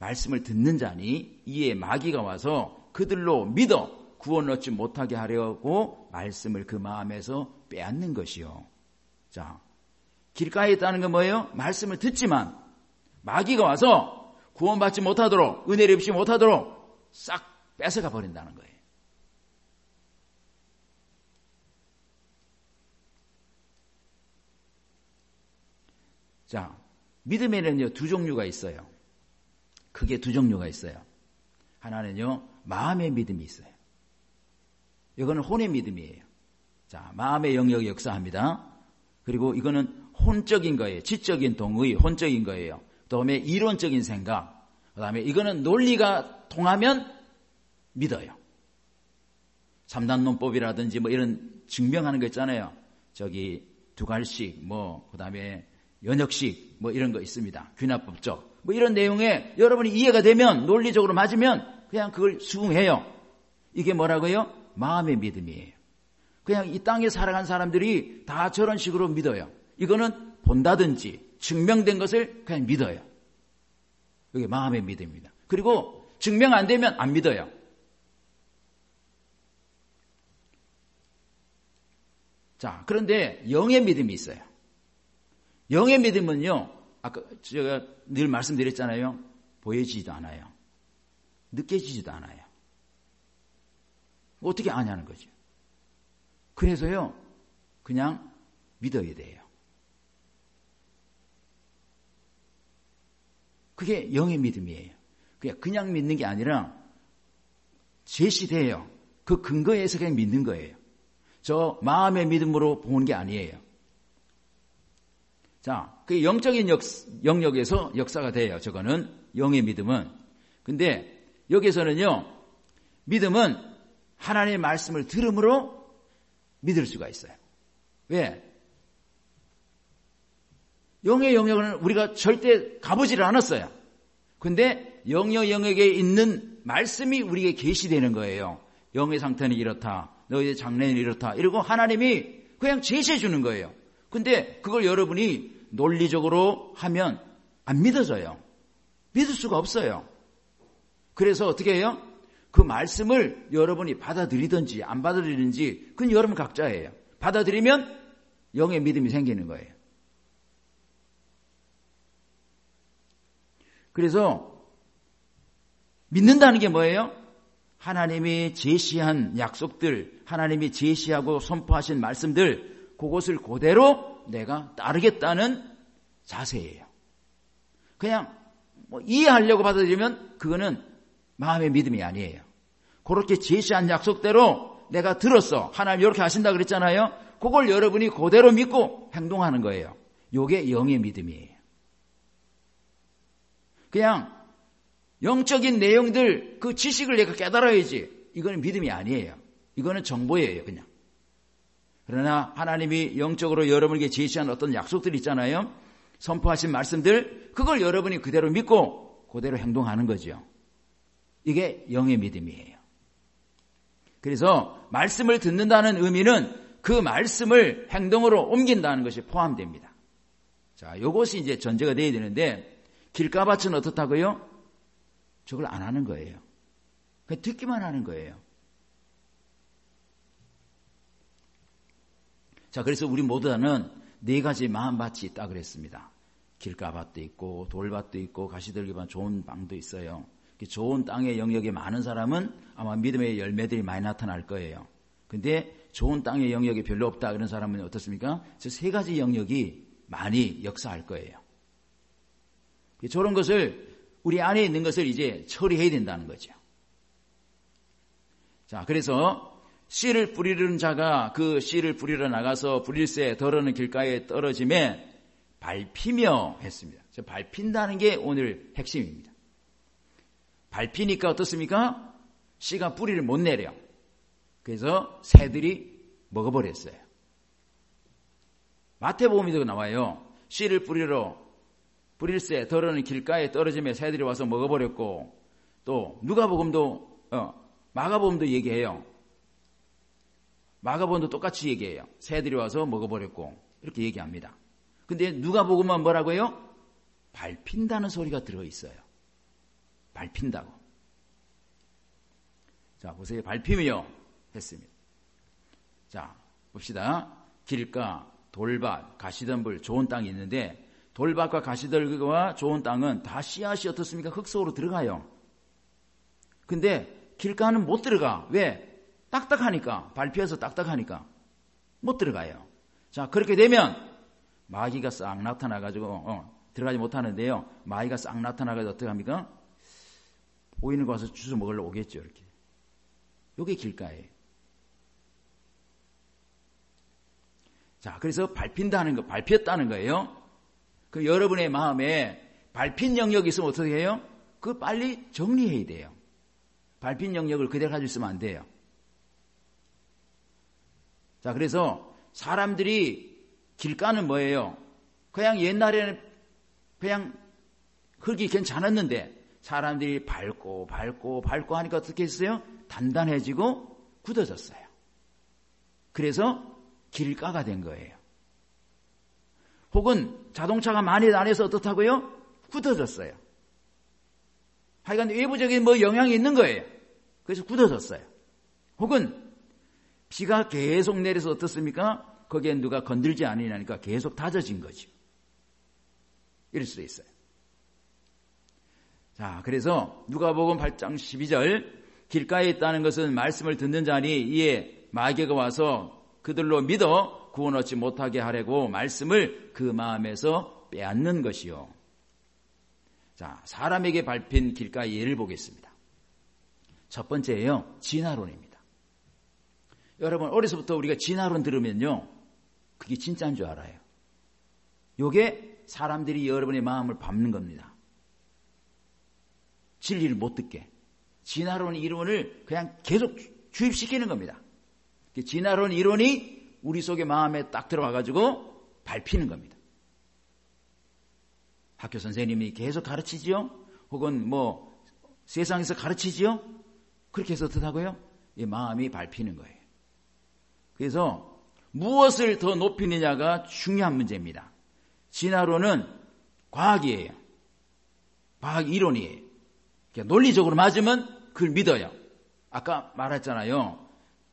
이에 마귀가 와서 그들로 믿어 구원 얻지 못하게 하려고 말씀을 그 마음에서 빼앗는 것이요. 자, 길가에 있다는 건 뭐예요? 말씀을 듣지만 마귀가 와서 구원받지 못하도록, 은혜를 입지 못하도록 싹 뺏어가 버린다는 거예요. 자, 믿음에는요, 두 종류가 있어요. 크게 두 종류가 있어요. 하나는요, 마음의 믿음이 있어요. 이거는 혼의 믿음이에요. 자, 마음의 영역이 역사합니다. 그리고 이거는 혼적인 거예요. 지적인 동의, 혼적인 거예요. 그다음에 이론적인 생각. 그다음에 이거는 논리가 통하면 믿어요. 3단 논법이라든지 뭐 이런 증명하는 거 있잖아요. 저기 두갈식, 그다음에 연역식, 이런 거 있습니다. 귀납법적. 이런 내용에 여러분이 이해가 되면, 논리적으로 맞으면 그냥 그걸 수긍해요. 이게 뭐라고요? 마음의 믿음이에요. 그냥 이 땅에 살아간 사람들이 다 저런 식으로 믿어요. 이거는 본다든지 증명된 것을 그냥 믿어요. 이게 마음의 믿음입니다. 그리고 증명 안 되면 안 믿어요. 자, 그런데 영의 믿음이 있어요. 영의 믿음은요, 아까 제가 늘 말씀드렸잖아요. 보여지지도 않아요. 느껴지지도 않아요. 어떻게 아냐는 거죠. 그래서요, 그냥 믿어야 돼요. 그게 영의 믿음이에요. 그냥 믿는 게 아니라 제시돼요. 그 근거에서 그냥 믿는 거예요. 저 마음의 믿음으로 보는 게 아니에요. 자, 그 영적인 영역에서 역사가 돼요. 저거는 영의 믿음은. 근데 여기서는요, 믿음은 하나님의 말씀을 들음으로 믿을 수가 있어요. 왜? 영의 영역은 우리가 절대 가보지를 않았어요. 근데 영의 영역에 있는 말씀이 우리에게 계시되는 거예요. 영의 상태는 이렇다. 너희의 장래는 이렇다. 이러고 하나님이 그냥 제시해 주는 거예요. 근데 그걸 여러분이 논리적으로 하면 안 믿어져요. 믿을 수가 없어요. 그래서 어떻게 해요? 그 말씀을 여러분이 받아들이든지 안 받아들이든지 그건 여러분 각자예요. 받아들이면 영의 믿음이 생기는 거예요. 그래서 믿는다는 게 뭐예요? 하나님이 제시한 약속들, 하나님이 제시하고 선포하신 말씀들, 그것을 그대로 내가 따르겠다는 자세예요. 그냥 이해하려고 받아들이면 그거는 마음의 믿음이 아니에요. 그렇게 제시한 약속대로 내가 들었어. 하나님 이렇게 하신다 그랬잖아요. 그걸 여러분이 그대로 믿고 행동하는 거예요. 이게 영의 믿음이에요. 그냥 영적인 내용들 그 지식을 내가 깨달아야지. 이거는 믿음이 아니에요. 이거는 정보예요, 그냥. 그러나 하나님이 영적으로 여러분에게 제시한 어떤 약속들 있잖아요. 선포하신 말씀들, 그걸 여러분이 그대로 믿고 그대로 행동하는 거죠. 이게 영의 믿음이에요. 그래서 말씀을 듣는다는 의미는 그 말씀을 행동으로 옮긴다는 것이 포함됩니다. 자, 이것이 이제 전제가 되어야 되는데 길가밭은 어떻다고요? 저걸 안 하는 거예요. 그냥 듣기만 하는 거예요. 자, 그래서 우리 모두는 네 가지 마음밭이 있다 그랬습니다. 길가밭도 있고 돌밭도 있고 가시들기밭 좋은 땅도 있어요. 좋은 땅의 영역이 많은 사람은 아마 믿음의 열매들이 많이 나타날 거예요. 근데 좋은 땅의 영역이 별로 없다 그런 사람은 어떻습니까? 저 세 가지 영역이 많이 역사할 거예요. 저런 것을 우리 안에 있는 것을 이제 처리해야 된다는 거죠. 자, 그래서 씨를 뿌리는 자가 그 씨를 뿌리러 나가서 뿌릴새 덜어는 길가에 떨어짐에 밟히며 했습니다. 밟힌다는 게 오늘 핵심입니다. 밟히니까 어떻습니까? 씨가 뿌리를 못 내려. 그래서 새들이 먹어버렸어요. 마태복음에도 나와요. 씨를 뿌릴새 덜어는 길가에 떨어지며 새들이 와서 먹어버렸고, 또 누가복음도 마가복음도 얘기해요. 마가복음도 똑같이 얘기해요. 새들이 와서 먹어버렸고 이렇게 얘기합니다. 근데 누가복음은 뭐라고요? 밟힌다는 소리가 들어있어요. 밟힌다고. 자, 보세요. 밟히며 했습니다. 자, 봅시다. 길가, 돌밭, 가시덤불, 좋은 땅이 있는데 돌밭과 가시덤불과 좋은 땅은 다 씨앗이 어떻습니까? 흙 속으로 들어가요. 근데 길가는 못 들어가. 왜? 딱딱하니까. 밟혀서 딱딱하니까 못 들어가요. 자, 그렇게 되면 마귀가 싹 나타나가지고 들어가지 못하는데요. 마귀가 싹 나타나가지고 어떻게 합니까? 보이는 거 와서 주워 먹으러 오겠죠. 이렇게. 이게 길가예요. 자, 그래서 밟힌다는 거, 밟혔다는 거예요. 그 여러분의 마음에 밟힌 영역이 있으면 어떻게 해요? 그거 빨리 정리해야 돼요. 밟힌 영역을 그대로 가지고 있으면 안 돼요. 자, 그래서 사람들이 길가는 뭐예요? 그냥 옛날에는 그냥 흙이 괜찮았는데 사람들이 밟고 하니까 어떻게 했어요? 단단해지고 굳어졌어요. 그래서 길가가 된 거예요. 혹은 자동차가 많이 다녀서 어떻다고요? 굳어졌어요. 하여간 외부적인 영향이 있는 거예요. 그래서 굳어졌어요. 혹은 비가 계속 내려서 어떻습니까? 거기에 누가 건들지 않으니까 계속 다져진 거죠. 이럴 수도 있어요. 자, 그래서 누가복음 8장 12절 길가에 있다는 것은 말씀을 듣는 자니 이에 마귀가 와서 그들로 믿어 구원 얻지 못하게 하려고 말씀을 그 마음에서 빼앗는 것이요. 자, 사람에게 밟힌 길가의 예를 보겠습니다. 첫 번째예요. 진화론입니다. 여러분 어려서부터 우리가 진화론 들으면요, 그게 진짜인 줄 알아요. 요게 사람들이 여러분의 마음을 밟는 겁니다. 진리를 못 듣게. 진화론 이론을 그냥 계속 주입시키는 겁니다. 진화론 이론이 우리 속의 마음에 딱 들어와가지고 밟히는 겁니다. 학교 선생님이 계속 가르치지요? 혹은 뭐 세상에서 가르치지요? 그렇게 해서 어떡하고요? 이 마음이 밟히는 거예요. 그래서 무엇을 더 높이느냐가 중요한 문제입니다. 진화론은 과학이에요. 과학 이론이에요. 논리적으로 맞으면 그걸 믿어요. 아까 말했잖아요.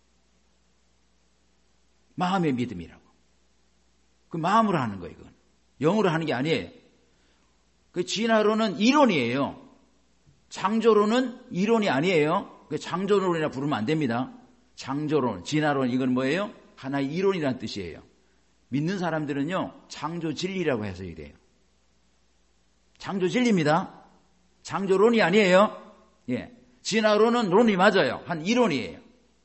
마음의 믿음이라고. 그 마음으로 하는 거예요. 그건. 영으로 하는 게 아니에요. 그 진화론은 이론이에요. 창조론은 이론이 아니에요. 그 창조론이라 부르면 안 됩니다. 창조론, 진화론 이건 뭐예요? 하나의 이론이라는 뜻이에요. 믿는 사람들은요, 창조 진리라고 해서 이래요. 창조 진리입니다. 창조론이 아니에요. 예. 진화론은 론이 맞아요. 한 이론이에요.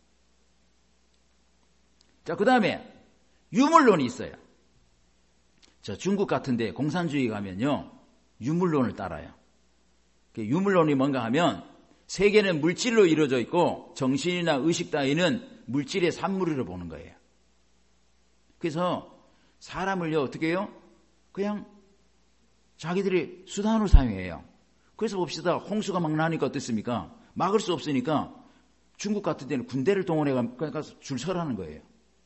자, 그 다음에 유물론이 있어요. 저 중국 같은데 공산주의 가면요, 유물론을 따라요. 유물론이 뭔가 하면 세계는 물질로 이루어져 있고 정신이나 의식 따위는 물질의 산물으로 보는 거예요. 그래서 사람을요, 어떻게 해요? 그냥 자기들이 수단으로 사용해요. 그래서 봅시다. 홍수가 막 나니까 어떻습니까? 막을 수 없으니까 중국 같은 데는 군대를 동원해 가서 줄 서라는 거예요.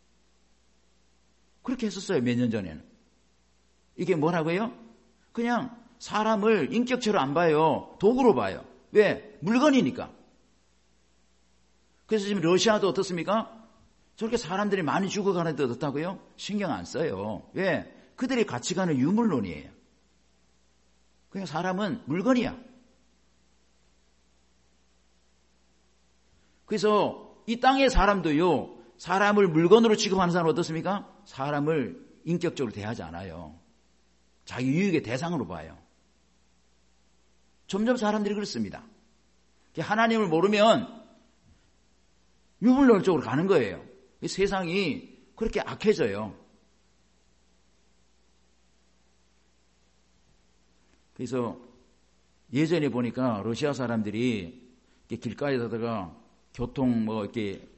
그렇게 했었어요. 몇 년 전에는. 이게 뭐라고요? 그냥 사람을 인격체로 안 봐요. 도구로 봐요. 왜? 물건이니까. 그래서 지금 러시아도 어떻습니까? 저렇게 사람들이 많이 죽어가는데 어떻다고요? 신경 안 써요. 왜? 그들의 가치관은 유물론이에요. 그냥 사람은 물건이야. 그래서 이 땅의 사람도요, 사람을 물건으로 취급하는 사람은 어떻습니까? 사람을 인격적으로 대하지 않아요. 자기 유익의 대상으로 봐요. 점점 사람들이 그렇습니다. 하나님을 모르면 유물론 쪽으로 가는 거예요. 세상이 그렇게 악해져요. 그래서 예전에 보니까 러시아 사람들이 길가에다가 교통 이렇게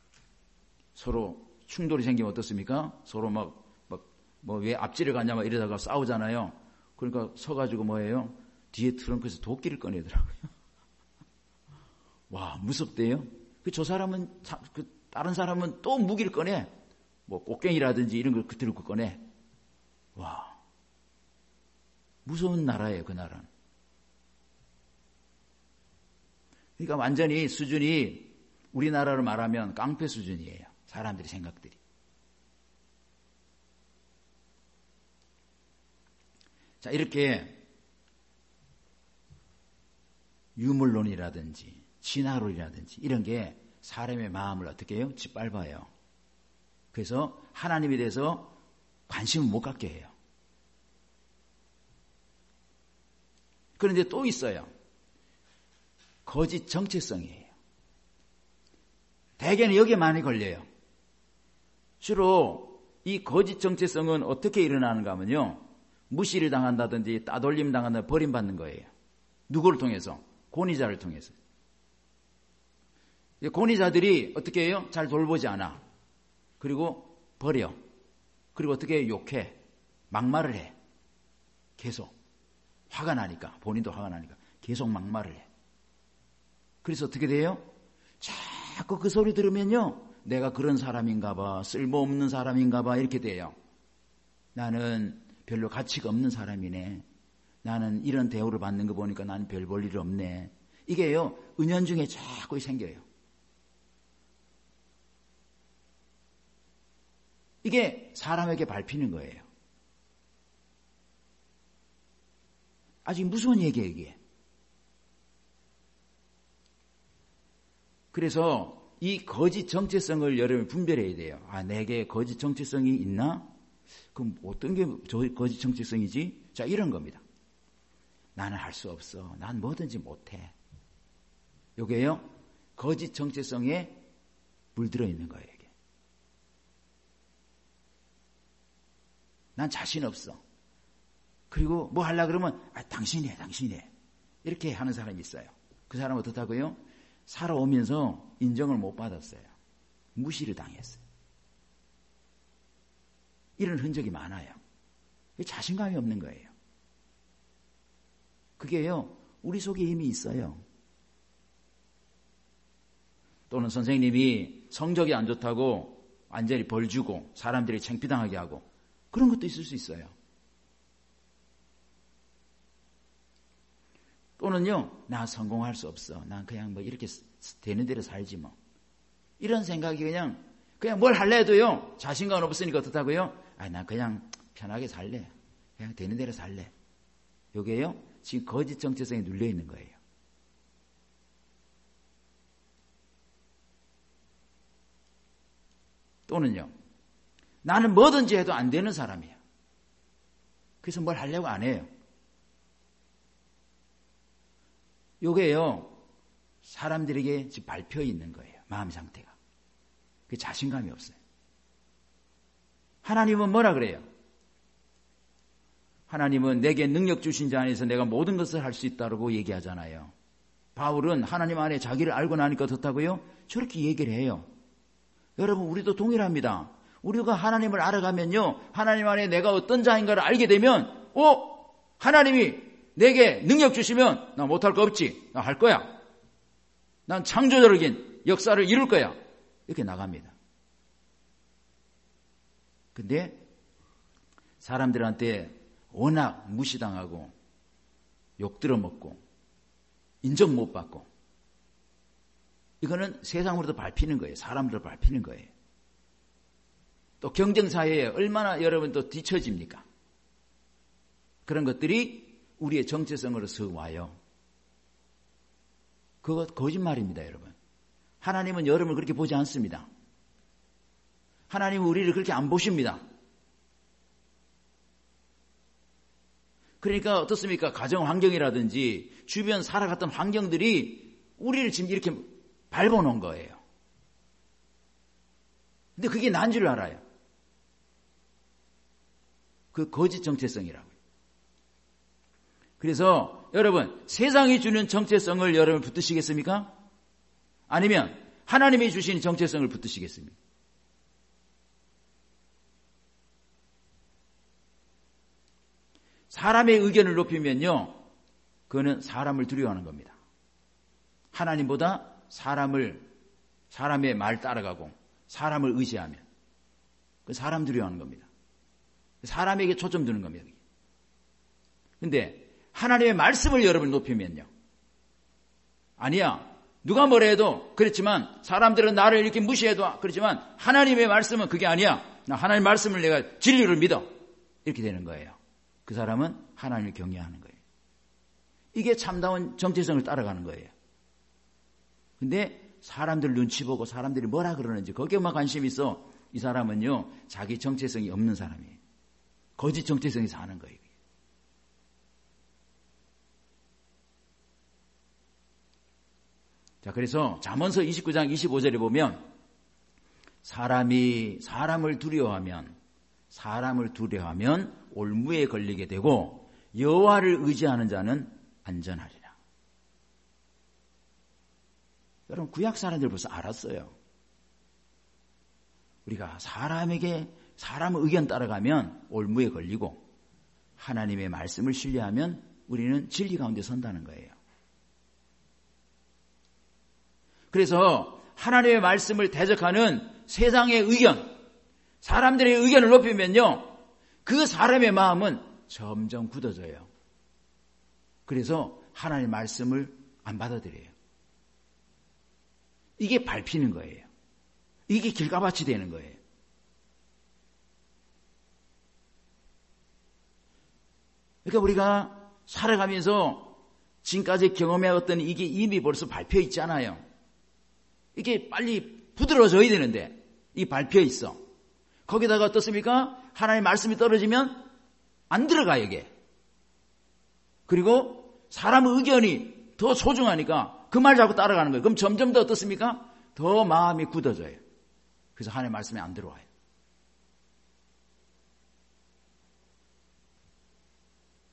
서로 충돌이 생기면 어떻습니까? 서로 왜 앞지를 가냐 이러다가 싸우잖아요. 그러니까 서가지고 뭐예요? 뒤에 트렁크에서 도끼를 꺼내더라고요. 와, 무섭대요. 저 사람은, 다른 사람은 또 무기를 꺼내. 꽃갱이라든지 이런 걸 들고 꺼내. 와. 무서운 나라예요, 그 나라는. 그러니까 완전히 수준이 우리나라로 말하면 깡패 수준이에요. 사람들의 생각들이. 자, 이렇게 유물론이라든지 진화론이라든지 이런 게 사람의 마음을 어떻게 해요? 짓밟아요. 그래서 하나님에 대해서 관심을 못 갖게 해요. 그런데 또 있어요. 거짓 정체성이에요. 대개는 여기에 많이 걸려요. 주로 이 거짓 정체성은 어떻게 일어나는가 하면요, 무시를 당한다든지 따돌림 당한다든지 버림받는 거예요. 누구를 통해서? 권위자를 통해서. 권위자들이 어떻게 해요? 잘 돌보지 않아. 그리고 버려. 그리고 어떻게 해요? 욕해. 막말을 해. 계속. 화가 나니까. 본인도 화가 나니까. 계속 막말을 해. 그래서 어떻게 돼요? 자꾸 그 소리 들으면요, 내가 그런 사람인가 봐, 쓸모없는 사람인가 봐, 이렇게 돼요. 나는 별로 가치가 없는 사람이네. 나는 이런 대우를 받는 거 보니까 나는 별 볼 일 없네. 이게요, 은연중에 자꾸 생겨요. 이게 사람에게 밟히는 거예요. 아주 무서운 얘기예요, 이게. 그래서 이 거짓 정체성을 여러분이 분별해야 돼요. 아, 내게 거짓 정체성이 있나? 그럼 어떤 게 거짓 정체성이지? 자, 이런 겁니다. 나는 할 수 없어. 난 뭐든지 못해. 요게요, 거짓 정체성에 물들어 있는 거예요, 이게. 난 자신 없어. 그리고 뭐 하려고 그러면 당신이 해. 이렇게 하는 사람이 있어요. 그 사람은 어떻다고요? 살아오면서 인정을 못 받았어요. 무시를 당했어요. 이런 흔적이 많아요. 자신감이 없는 거예요. 그게요, 우리 속에 이미 있어요. 또는 선생님이 성적이 안 좋다고 완전히 벌 주고 사람들이 창피당하게 하고 그런 것도 있을 수 있어요. 또는요, 나 성공할 수 없어. 난 그냥 뭐 이렇게 되는 대로 살지 뭐. 이런 생각이 그냥 뭘 할래 해도요, 자신감 없으니까 어떻다고요? 난 그냥 편하게 살래. 그냥 되는 대로 살래. 요게요, 지금 거짓 정체성에 눌려 있는 거예요. 또는요, 나는 뭐든지 해도 안 되는 사람이야. 그래서 뭘 하려고 안 해요. 요게요, 사람들에게 지금 발표해 있는 거예요. 마음 상태가. 그 자신감이 없어요. 하나님은 뭐라 그래요? 하나님은 내게 능력 주신 자 안에서 내가 모든 것을 할 수 있다고 얘기하잖아요. 바울은 하나님 안에 자기를 알고 나니까 어떻다고요? 저렇게 얘기를 해요. 여러분, 우리도 동일합니다. 우리가 하나님을 알아가면요, 하나님 안에 내가 어떤 자인가를 알게 되면 하나님이 내게 능력 주시면 나 못할 거 없지. 나 할 거야. 난 창조적인 역사를 이룰 거야. 이렇게 나갑니다. 근데 사람들한테 워낙 무시당하고 욕 들어먹고 인정 못 받고 이거는 세상으로도 밟히는 거예요. 사람으로 밟히는 거예요. 또 경쟁사회에 얼마나 여러분 또 뒤처집니까? 그런 것들이 우리의 정체성으로서 와요. 그거 거짓말입니다, 여러분. 하나님은 여러분을 그렇게 보지 않습니다. 하나님은 우리를 그렇게 안 보십니다. 그러니까 어떻습니까? 가정 환경이라든지 주변 살아갔던 환경들이 우리를 지금 이렇게 밟아놓은 거예요. 근데 그게 난 줄 알아요. 그 거짓 정체성이라고요. 그래서 여러분, 세상이 주는 정체성을 여러분 붙드시겠습니까? 아니면 하나님이 주신 정체성을 붙드시겠습니까? 사람의 의견을 높이면요, 그거는 사람을 두려워하는 겁니다. 하나님보다 사람의 말 따라가고 사람을 의지하면 그 사람 두려워하는 겁니다. 사람에게 초점 두는 겁니다. 그런데 하나님의 말씀을 여러분 높이면요, 아니야, 누가 뭐라 해도 그렇지만 사람들은 나를 이렇게 무시해도 그렇지만 하나님의 말씀은 그게 아니야. 나 하나님의 말씀을 내가 진리를 믿어. 이렇게 되는 거예요. 그 사람은 하나님을 경외하는 거예요. 이게 참다운 정체성을 따라가는 거예요. 근데 사람들 눈치 보고 사람들이 뭐라 그러는지 거기에만 관심이 있어. 이 사람은요, 자기 정체성이 없는 사람이에요. 거짓 정체성이 사는 거예요. 자, 그래서 잠언서 29장 25절에 보면 사람이 사람을 두려워하면 올무에 걸리게 되고 여호와를 의지하는 자는 안전하리라. 여러분, 구약 사람들 벌써 알았어요. 우리가 사람의 의견 따라가면 올무에 걸리고 하나님의 말씀을 신뢰하면 우리는 진리 가운데 선다는 거예요. 그래서 하나님의 말씀을 대적하는 세상의 의견, 사람들의 의견을 높이면요, 그 사람의 마음은 점점 굳어져요. 그래서 하나님의 말씀을 안 받아들여요. 이게 밟히는 거예요. 이게 길가밭이 되는 거예요. 그러니까 우리가 살아가면서 지금까지 경험해왔던 이게 이미 벌써 밟혀 있잖아요. 이게 빨리 부드러워져야 되는데 이 밟혀 있어. 거기다가 어떻습니까? 하나님의 말씀이 떨어지면 안 들어가, 이게. 그리고 사람의 의견이 더 소중하니까 그 말 자꾸 따라가는 거예요. 그럼 점점 더 어떻습니까? 더 마음이 굳어져요. 그래서 하나님의 말씀이 안 들어와요.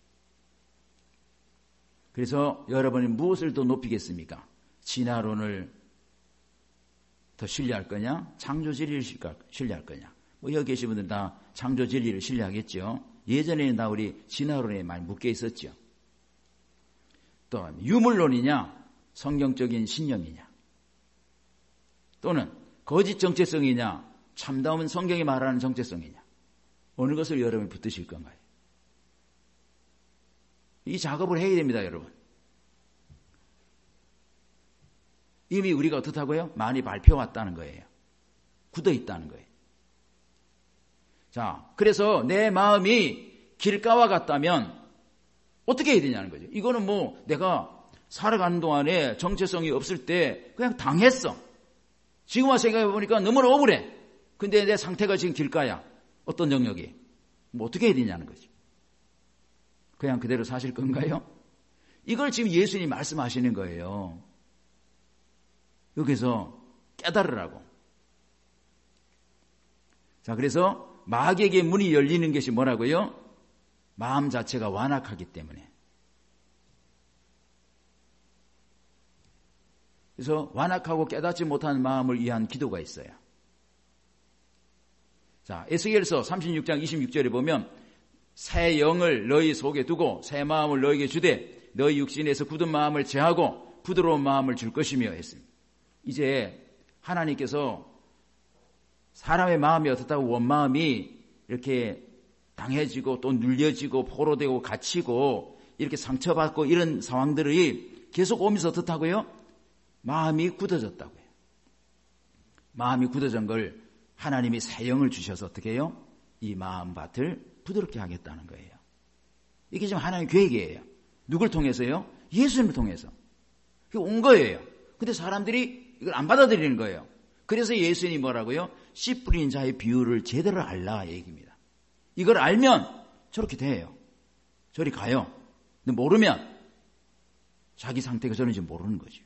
그래서 여러분이 무엇을 더 높이겠습니까? 진화론을 더 신뢰할 거냐? 창조 진리를 신뢰할 거냐? 뭐 여기 계신 분들은 다 창조 진리를 신뢰하겠죠. 예전에는 다 우리 진화론에 많이 묶여 있었죠. 또 유물론이냐? 성경적인 신념이냐? 또는 거짓 정체성이냐? 참다운 성경이 말하는 정체성이냐? 어느 것을 여러분이 붙드실 건가요? 이 작업을 해야 됩니다, 여러분. 이미 우리가 어떻다고요? 많이 발표왔다는 거예요. 굳어 있다는 거예요. 자, 그래서 내 마음이 길가와 같다면 어떻게 해야 되냐는 거죠. 이거는 뭐 내가 살아가는 동안에 정체성이 없을 때 그냥 당했어. 지금 와서 생각해 보니까 너무나 억울해. 근데 내 상태가 지금 길가야. 어떤 영역이. 뭐 어떻게 해야 되냐는 거죠. 그냥 그대로 사실 건가요? 이걸 지금 예수님이 말씀하시는 거예요. 여기서 깨달으라고. 자, 그래서 마귀에게 문이 열리는 것이 뭐라고요? 마음 자체가 완악하기 때문에. 그래서 완악하고 깨닫지 못하는 마음을 위한 기도가 있어요. 자, 에스겔서 36장 26절에 보면 새 영을 너희 속에 두고 새 마음을 너희에게 주되 너희 육신에서 굳은 마음을 제하고 부드러운 마음을 줄 것이며 했습니다. 이제 하나님께서 사람의 마음이 어떻다고 원마음이 이렇게 당해지고 또 눌려지고 포로되고 갇히고 이렇게 상처받고 이런 상황들이 계속 오면서 어떻다고요? 마음이 굳어졌다고요. 마음이 굳어진 걸 하나님이 새 영을 주셔서 어떻게 해요? 이 마음밭을 부드럽게 하겠다는 거예요. 이게 지금 하나님의 계획이에요. 누굴 통해서요? 예수님을 통해서. 그게 온 거예요. 근데 사람들이 이걸 안 받아들이는 거예요. 그래서 예수님이 뭐라고요? 씨 뿌리는 자의 비유를 제대로 알라 얘기입니다. 이걸 알면 저렇게 돼요. 저리 가요. 근데 모르면 자기 상태가 저런지 모르는 거죠.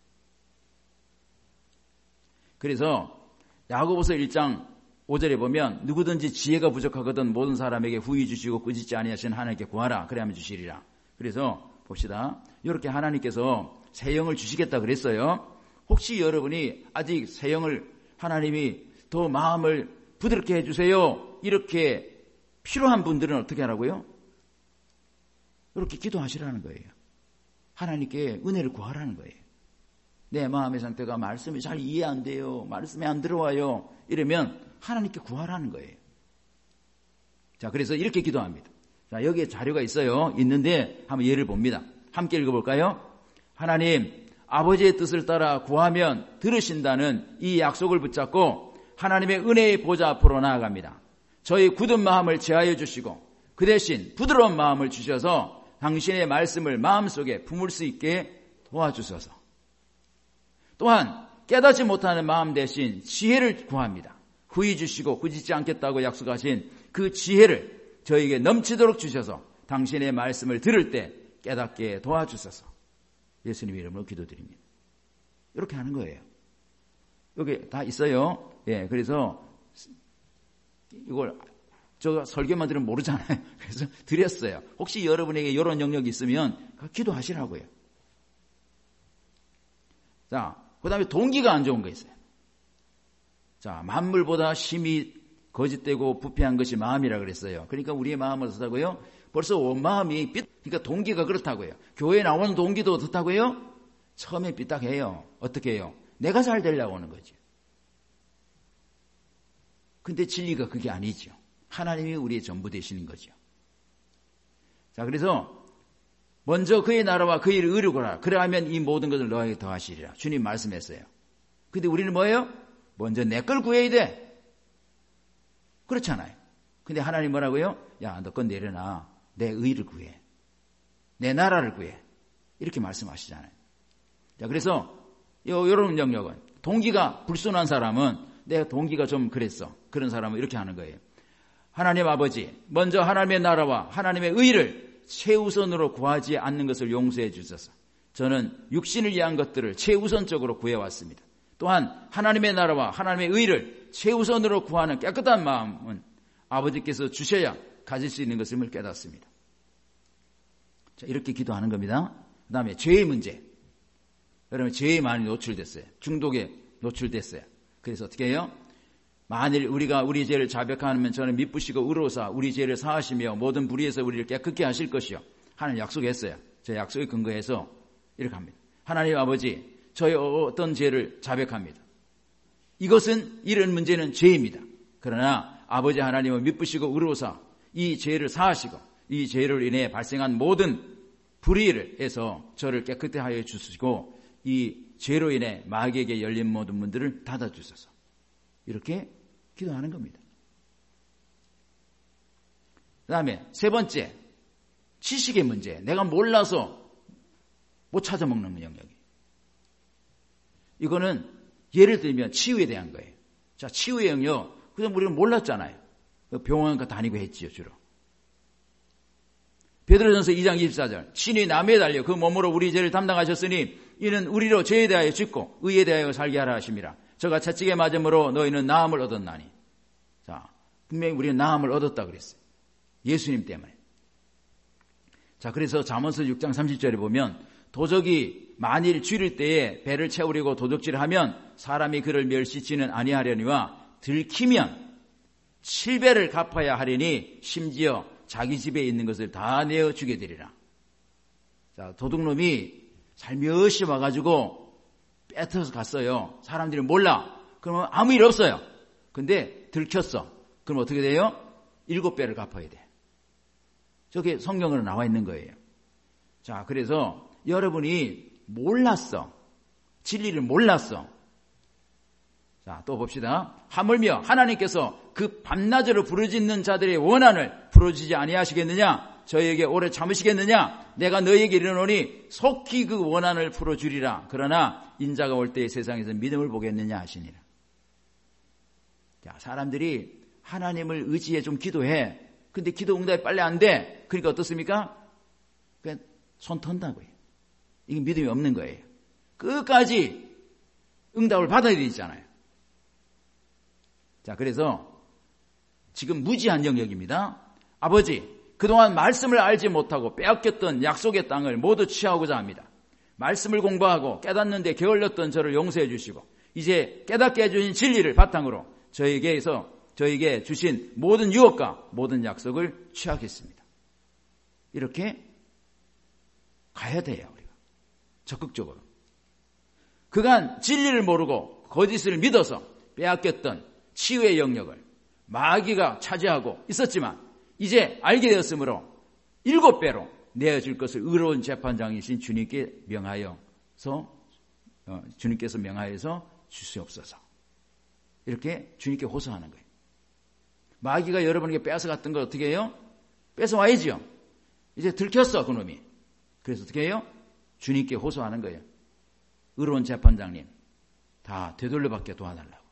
그래서 야고보서 1장 5절에 보면 누구든지 지혜가 부족하거든 모든 사람에게 후히 주시고 꾸짖지 아니하신 하나님께 구하라. 그래야만 주시리라. 그래서 봅시다. 이렇게 하나님께서 새 영을 주시겠다 그랬어요. 혹시 여러분이 아직 새 영을 하나님이 더 마음을 부드럽게 해주세요. 이렇게 필요한 분들은 어떻게 하라고요? 이렇게 기도하시라는 거예요. 하나님께 은혜를 구하라는 거예요. 내 마음의 상태가 말씀이 잘 이해 안 돼요. 말씀이 안 들어와요. 이러면 하나님께 구하라는 거예요. 자, 그래서 이렇게 기도합니다. 자, 여기에 자료가 있어요. 있는데 한번 예를 봅니다. 함께 읽어볼까요? 하나님, 아버지의 뜻을 따라 구하면 들으신다는 이 약속을 붙잡고 하나님의 은혜의 보좌 앞으로 나아갑니다. 저희 굳은 마음을 제하여 주시고 그 대신 부드러운 마음을 주셔서 당신의 말씀을 마음속에 품을 수 있게 도와주소서. 또한 깨닫지 못하는 마음 대신 지혜를 구합니다. 후히 주시고 꾸짖지 않겠다고 약속하신 그 지혜를 저에게 넘치도록 주셔서 당신의 말씀을 들을 때 깨닫게 도와주소서. 예수님 이름으로 기도드립니다. 이렇게 하는 거예요. 여기 다 있어요. 예, 그래서 이걸 저 설교만 들으면 모르잖아요. 그래서 드렸어요. 혹시 여러분에게 이런 영역이 있으면 기도하시라고요. 자, 그 다음에 동기가 안 좋은 거 있어요. 자, 만물보다 심히 거짓되고 부패한 것이 마음이라 그랬어요. 그러니까 우리의 마음은 어떻다고요? 벌써 온 마음이 그러니까 동기가 그렇다고요. 교회에 나오는 동기도 어떻다고요? 처음에 삐딱해요. 어떻게 해요? 내가 잘 되려고 하는 거죠. 근데 진리가 그게 아니죠. 하나님이 우리의 전부 되시는 거죠. 자, 그래서 먼저 그의 나라와 그의 일을 이루거라. 그래야면 이 모든 것을 너에게 더하시리라. 주님 말씀했어요. 근데 우리는 뭐예요? 먼저 내 걸 구해야 돼. 그렇잖아요. 근데 하나님 뭐라고요? 야, 너 건 내려놔. 내 의를 구해. 내 나라를 구해. 이렇게 말씀하시잖아요. 자, 그래서 이런 영역은 동기가 불순한 사람은 내가 동기가 좀 그랬어. 그런 사람은 이렇게 하는 거예요. 하나님 아버지, 먼저 하나님의 나라와 하나님의 의를 최우선으로 구하지 않는 것을 용서해 주셔서 저는 육신을 위한 것들을 최우선적으로 구해왔습니다. 또한 하나님의 나라와 하나님의 의를 최우선으로 구하는 깨끗한 마음은 아버지께서 주셔야 가질 수 있는 것임을 깨닫습니다. 자, 이렇게 기도하는 겁니다. 그 다음에 죄의 문제. 여러분 죄에 많이 노출됐어요. 중독에 노출됐어요. 그래서 어떻게 해요? 만일 우리가 우리 죄를 자백하면 저는 미쁘시고 의로우사 우리 죄를 사하시며 모든 불의에서 우리를 깨끗게 하실 것이요. 하나님 약속했어요. 저 약속에 근거해서 이렇게 합니다. 하나님 아버지, 저의 어떤 죄를 자백합니다. 이것은 이런 문제는 죄입니다. 그러나 아버지 하나님은 미쁘시고 의로우사 이 죄를 사하시고 이 죄를 인해 발생한 모든 불의를 해서 저를 깨끗게 하여 주시고 이 죄로 인해 마귀에게 열린 모든 문들을 닫아주소서. 이렇게 기도하는 겁니다. 그 다음에 세 번째, 지식의 문제. 내가 몰라서 못 찾아먹는 영역이. 이거는 예를 들면 치유에 대한 거예요. 자, 치유의 영역. 그냥 우리는 몰랐잖아요. 병원 다니고 했지요, 주로. 베드로전서 2장 24절. 친히 남에 달려 그 몸으로 우리 죄를 담당하셨으니 이는 우리로 죄에 대하여 죽고 의에 대하여 살게 하라 하심이라. 저가 채찍에 맞음으로 너희는 나음을 얻었나니. 자, 분명히 우리는 나음을 얻었다 그랬어요. 예수님 때문에. 자, 그래서 잠언서 6장 30절에 보면 도적이 만일 쥐를 때에 배를 채우려고 도적질을 하면 사람이 그를 멸시치는 아니하려니와 들키면 7배를 갚아야 하리니 심지어 자기 집에 있는 것을 다 내어 주게 되리라. 자, 도둑놈이 살며시 와가지고 뺏어서 갔어요. 사람들이 몰라. 그러면 아무 일 없어요. 근데 들켰어. 그럼 어떻게 돼요? 7배를 갚아야 돼. 저게 성경으로 나와 있는 거예요. 자, 그래서 여러분이 몰랐어. 진리를 몰랐어. 자, 또 봅시다. 하물며 하나님께서 그 밤낮으로 부르짖는 자들의 원한을 풀어주지 아니하시겠느냐? 저희에게 오래 참으시겠느냐? 내가 너희에게 이르노니 속히 그 원한을 풀어주리라. 그러나 인자가 올 때에 세상에서 믿음을 보겠느냐 하시니라. 자, 사람들이 하나님을 의지해 좀 기도해. 근데 기도 응답이 빨리 안 돼. 그러니까 어떻습니까? 그냥 손 턴다고요. 이게 믿음이 없는 거예요. 끝까지 응답을 받아야 되잖아요. 자, 그래서 지금 무지한 영역입니다. 아버지, 그동안 말씀을 알지 못하고 빼앗겼던 약속의 땅을 모두 취하고자 합니다. 말씀을 공부하고 깨닫는데 게을렀던 저를 용서해 주시고 이제 깨닫게 해주신 진리를 바탕으로 저에게 주신 모든 유업과 모든 약속을 취하겠습니다. 이렇게 가야 돼요, 우리가. 적극적으로. 그간 진리를 모르고 거짓을 믿어서 빼앗겼던 치유의 영역을 마귀가 차지하고 있었지만 이제 알게 되었으므로 7배로 내어줄 것을 의로운 재판장이신 주님께 주님께서 명하여서 주시옵소서. 이렇게 주님께 호소하는 거예요. 마귀가 여러분에게 뺏어갔던 걸 어떻게 해요? 뺏어와야지요. 이제 들켰어, 그놈이. 그래서 어떻게 해요? 주님께 호소하는 거예요. 의로운 재판장님, 다 되돌려받게 도와달라고.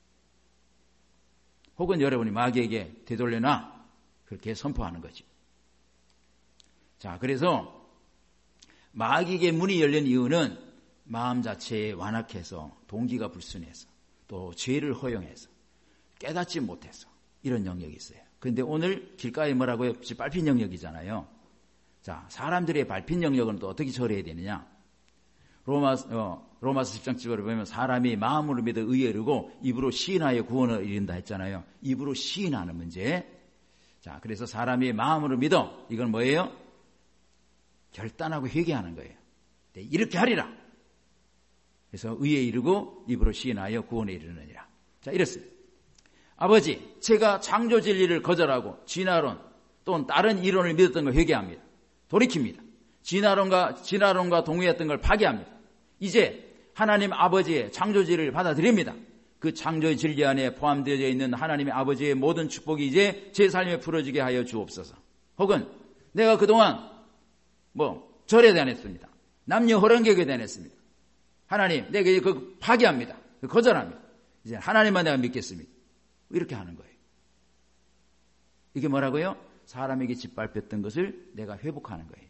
혹은 여러분이 마귀에게 되돌려놔. 그렇게 선포하는 거지. 자, 그래서 마귀에게 문이 열린 이유는 마음 자체에 완악해서 동기가 불순해서 또 죄를 허용해서 깨닫지 못해서 이런 영역이 있어요. 그런데 오늘 길가에 뭐라고요? 밟힌 영역이잖아요. 자, 사람들의 밟힌 영역은 또 어떻게 처리해야 되느냐? 로마서 10장 7절을 보면 사람이 마음으로 믿어 의에 이르고 입으로 시인하여 구원을 이룬다 했잖아요. 입으로 시인하는 문제. 자, 그래서 사람이 마음으로 믿어. 이건 뭐예요? 결단하고 회개하는 거예요. 네, 이렇게 하리라. 그래서 의에 이르고 입으로 시인하여 구원에 이르느니라. 자, 이렇습니다. 아버지, 제가 창조 진리를 거절하고 진화론 또는 다른 이론을 믿었던 걸 회개합니다. 돌이킵니다. 진화론과 동의했던 걸 파괴합니다. 이제 하나님 아버지의 창조 진리를 받아들입니다. 그 창조의 진리 안에 포함되어 있는 하나님의 아버지의 모든 축복이 이제 제 삶에 풀어지게 하여 주옵소서. 혹은 내가 그동안 절에 다녔습니다. 남녀 호랑객에 다녔습니다. 하나님, 내가 그 파괴합니다. 거절합니다. 이제 하나님만 내가 믿겠습니다. 이렇게 하는 거예요. 이게 뭐라고요? 사람에게 짓밟혔던 것을 내가 회복하는 거예요.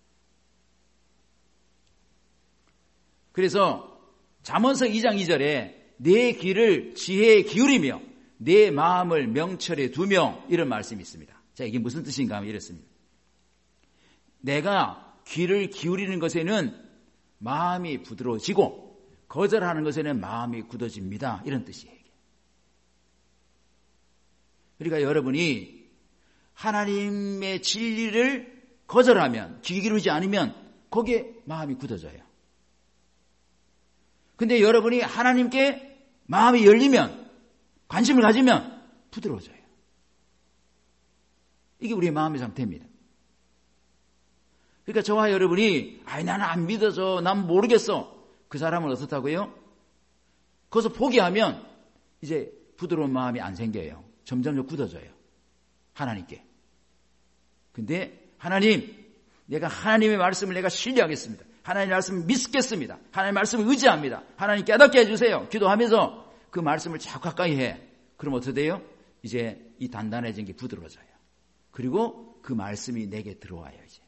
그래서 잠언서 2장 2절에 내 귀를 지혜에 기울이며 내 마음을 명철에 두며 이런 말씀이 있습니다. 자, 이게 무슨 뜻인가 하면 이렇습니다. 내가 귀를 기울이는 것에는 마음이 부드러워지고 거절하는 것에는 마음이 굳어집니다. 이런 뜻이에요. 그러니까 여러분이 하나님의 진리를 거절하면, 귀 기울이지 않으면 거기에 마음이 굳어져요. 근데 여러분이 하나님께 마음이 열리면, 관심을 가지면 부드러워져요. 이게 우리의 마음의 상태입니다. 그러니까 저와 여러분이 나는 안 믿어져, 난 모르겠어. 그 사람은 어떻다고요? 거기서 포기하면 이제 부드러운 마음이 안 생겨요. 점점 굳어져요. 하나님께. 근데 하나님, 내가 하나님의 말씀을 내가 신뢰하겠습니다. 하나님의 말씀을 믿겠습니다. 하나님의 말씀을 의지합니다. 하나님 깨닫게 해주세요. 기도하면서 그 말씀을 자꾸 가까이 해. 그럼 어떻게 돼요? 이제 이 단단해진 게 부드러워져요. 그리고 그 말씀이 내게 들어와요. 이제.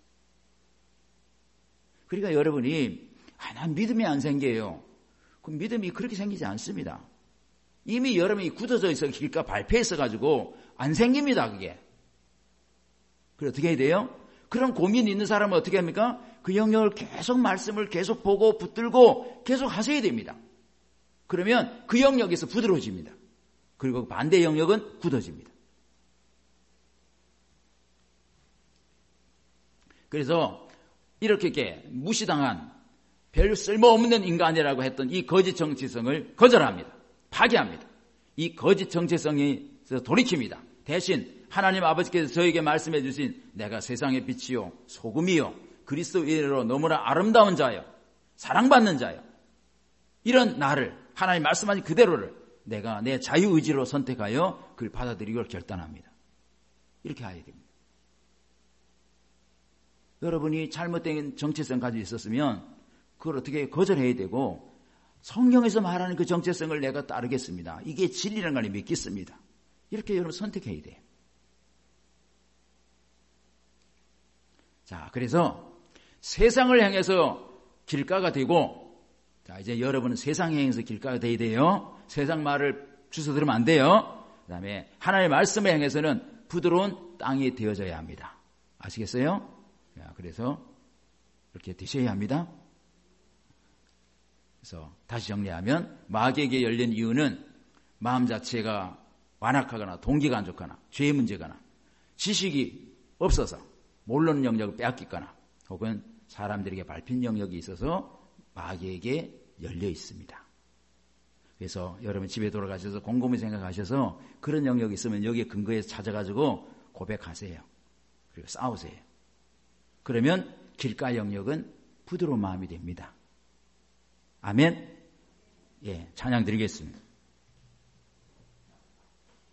그러니까 여러분이 난 믿음이 안 생겨요. 그 믿음이 그렇게 생기지 않습니다. 이미 여러분이 굳어져 있어 길가 발표해 있어가지고 안 생깁니다. 그게. 그래 어떻게 해야 돼요? 그런 고민이 있는 사람은 어떻게 합니까? 그 영역을 계속 말씀을 계속 보고 붙들고 계속 하셔야 됩니다. 그러면 그 영역에서 부드러워집니다. 그리고 반대 영역은 굳어집니다. 그래서 이렇게 무시당한 별 쓸모없는 인간이라고 했던 이 거짓 정체성을 거절합니다. 파괴합니다. 이 거짓 정체성에서 돌이킵니다. 대신 하나님 아버지께서 저에게 말씀해 주신 내가 세상의 빛이요 소금이요 그리스도인으로 너무나 아름다운 자요 사랑받는 자요 이런 나를 하나님 말씀하신 그대로를 내가 내 자유의지로 선택하여 그를 받아들이기를 결단합니다. 이렇게 해야 됩니다. 여러분이 잘못된 정체성 가지고 있었으면 그걸 어떻게 거절해야 되고 성경에서 말하는 그 정체성을 내가 따르겠습니다. 이게 진리라는 걸 믿겠습니다. 이렇게 여러분 선택해야 돼요. 자, 그래서 세상을 향해서 길가가 되고, 자, 이제 여러분은 세상을 향해서 길가가 돼야 돼요. 세상 말을 주워 들으면 안 돼요. 그 다음에 하나님의 말씀을 향해서는 부드러운 땅이 되어져야 합니다. 아시겠어요? 자, 그래서 이렇게 되셔야 합니다. 그래서 다시 정리하면 마귀에게 열린 이유는 마음 자체가 완악하거나 동기가 안 좋거나 죄의 문제거나 지식이 없어서 모르는 영역을 빼앗기거나 혹은 사람들에게 밟힌 영역이 있어서 마귀에게 열려 있습니다. 그래서 여러분 집에 돌아가셔서 곰곰이 생각하셔서 그런 영역이 있으면 여기에 근거해서 찾아가지고 고백하세요. 그리고 싸우세요. 그러면 길가 영역은 부드러운 마음이 됩니다. 아멘. 예, 찬양 드리겠습니다.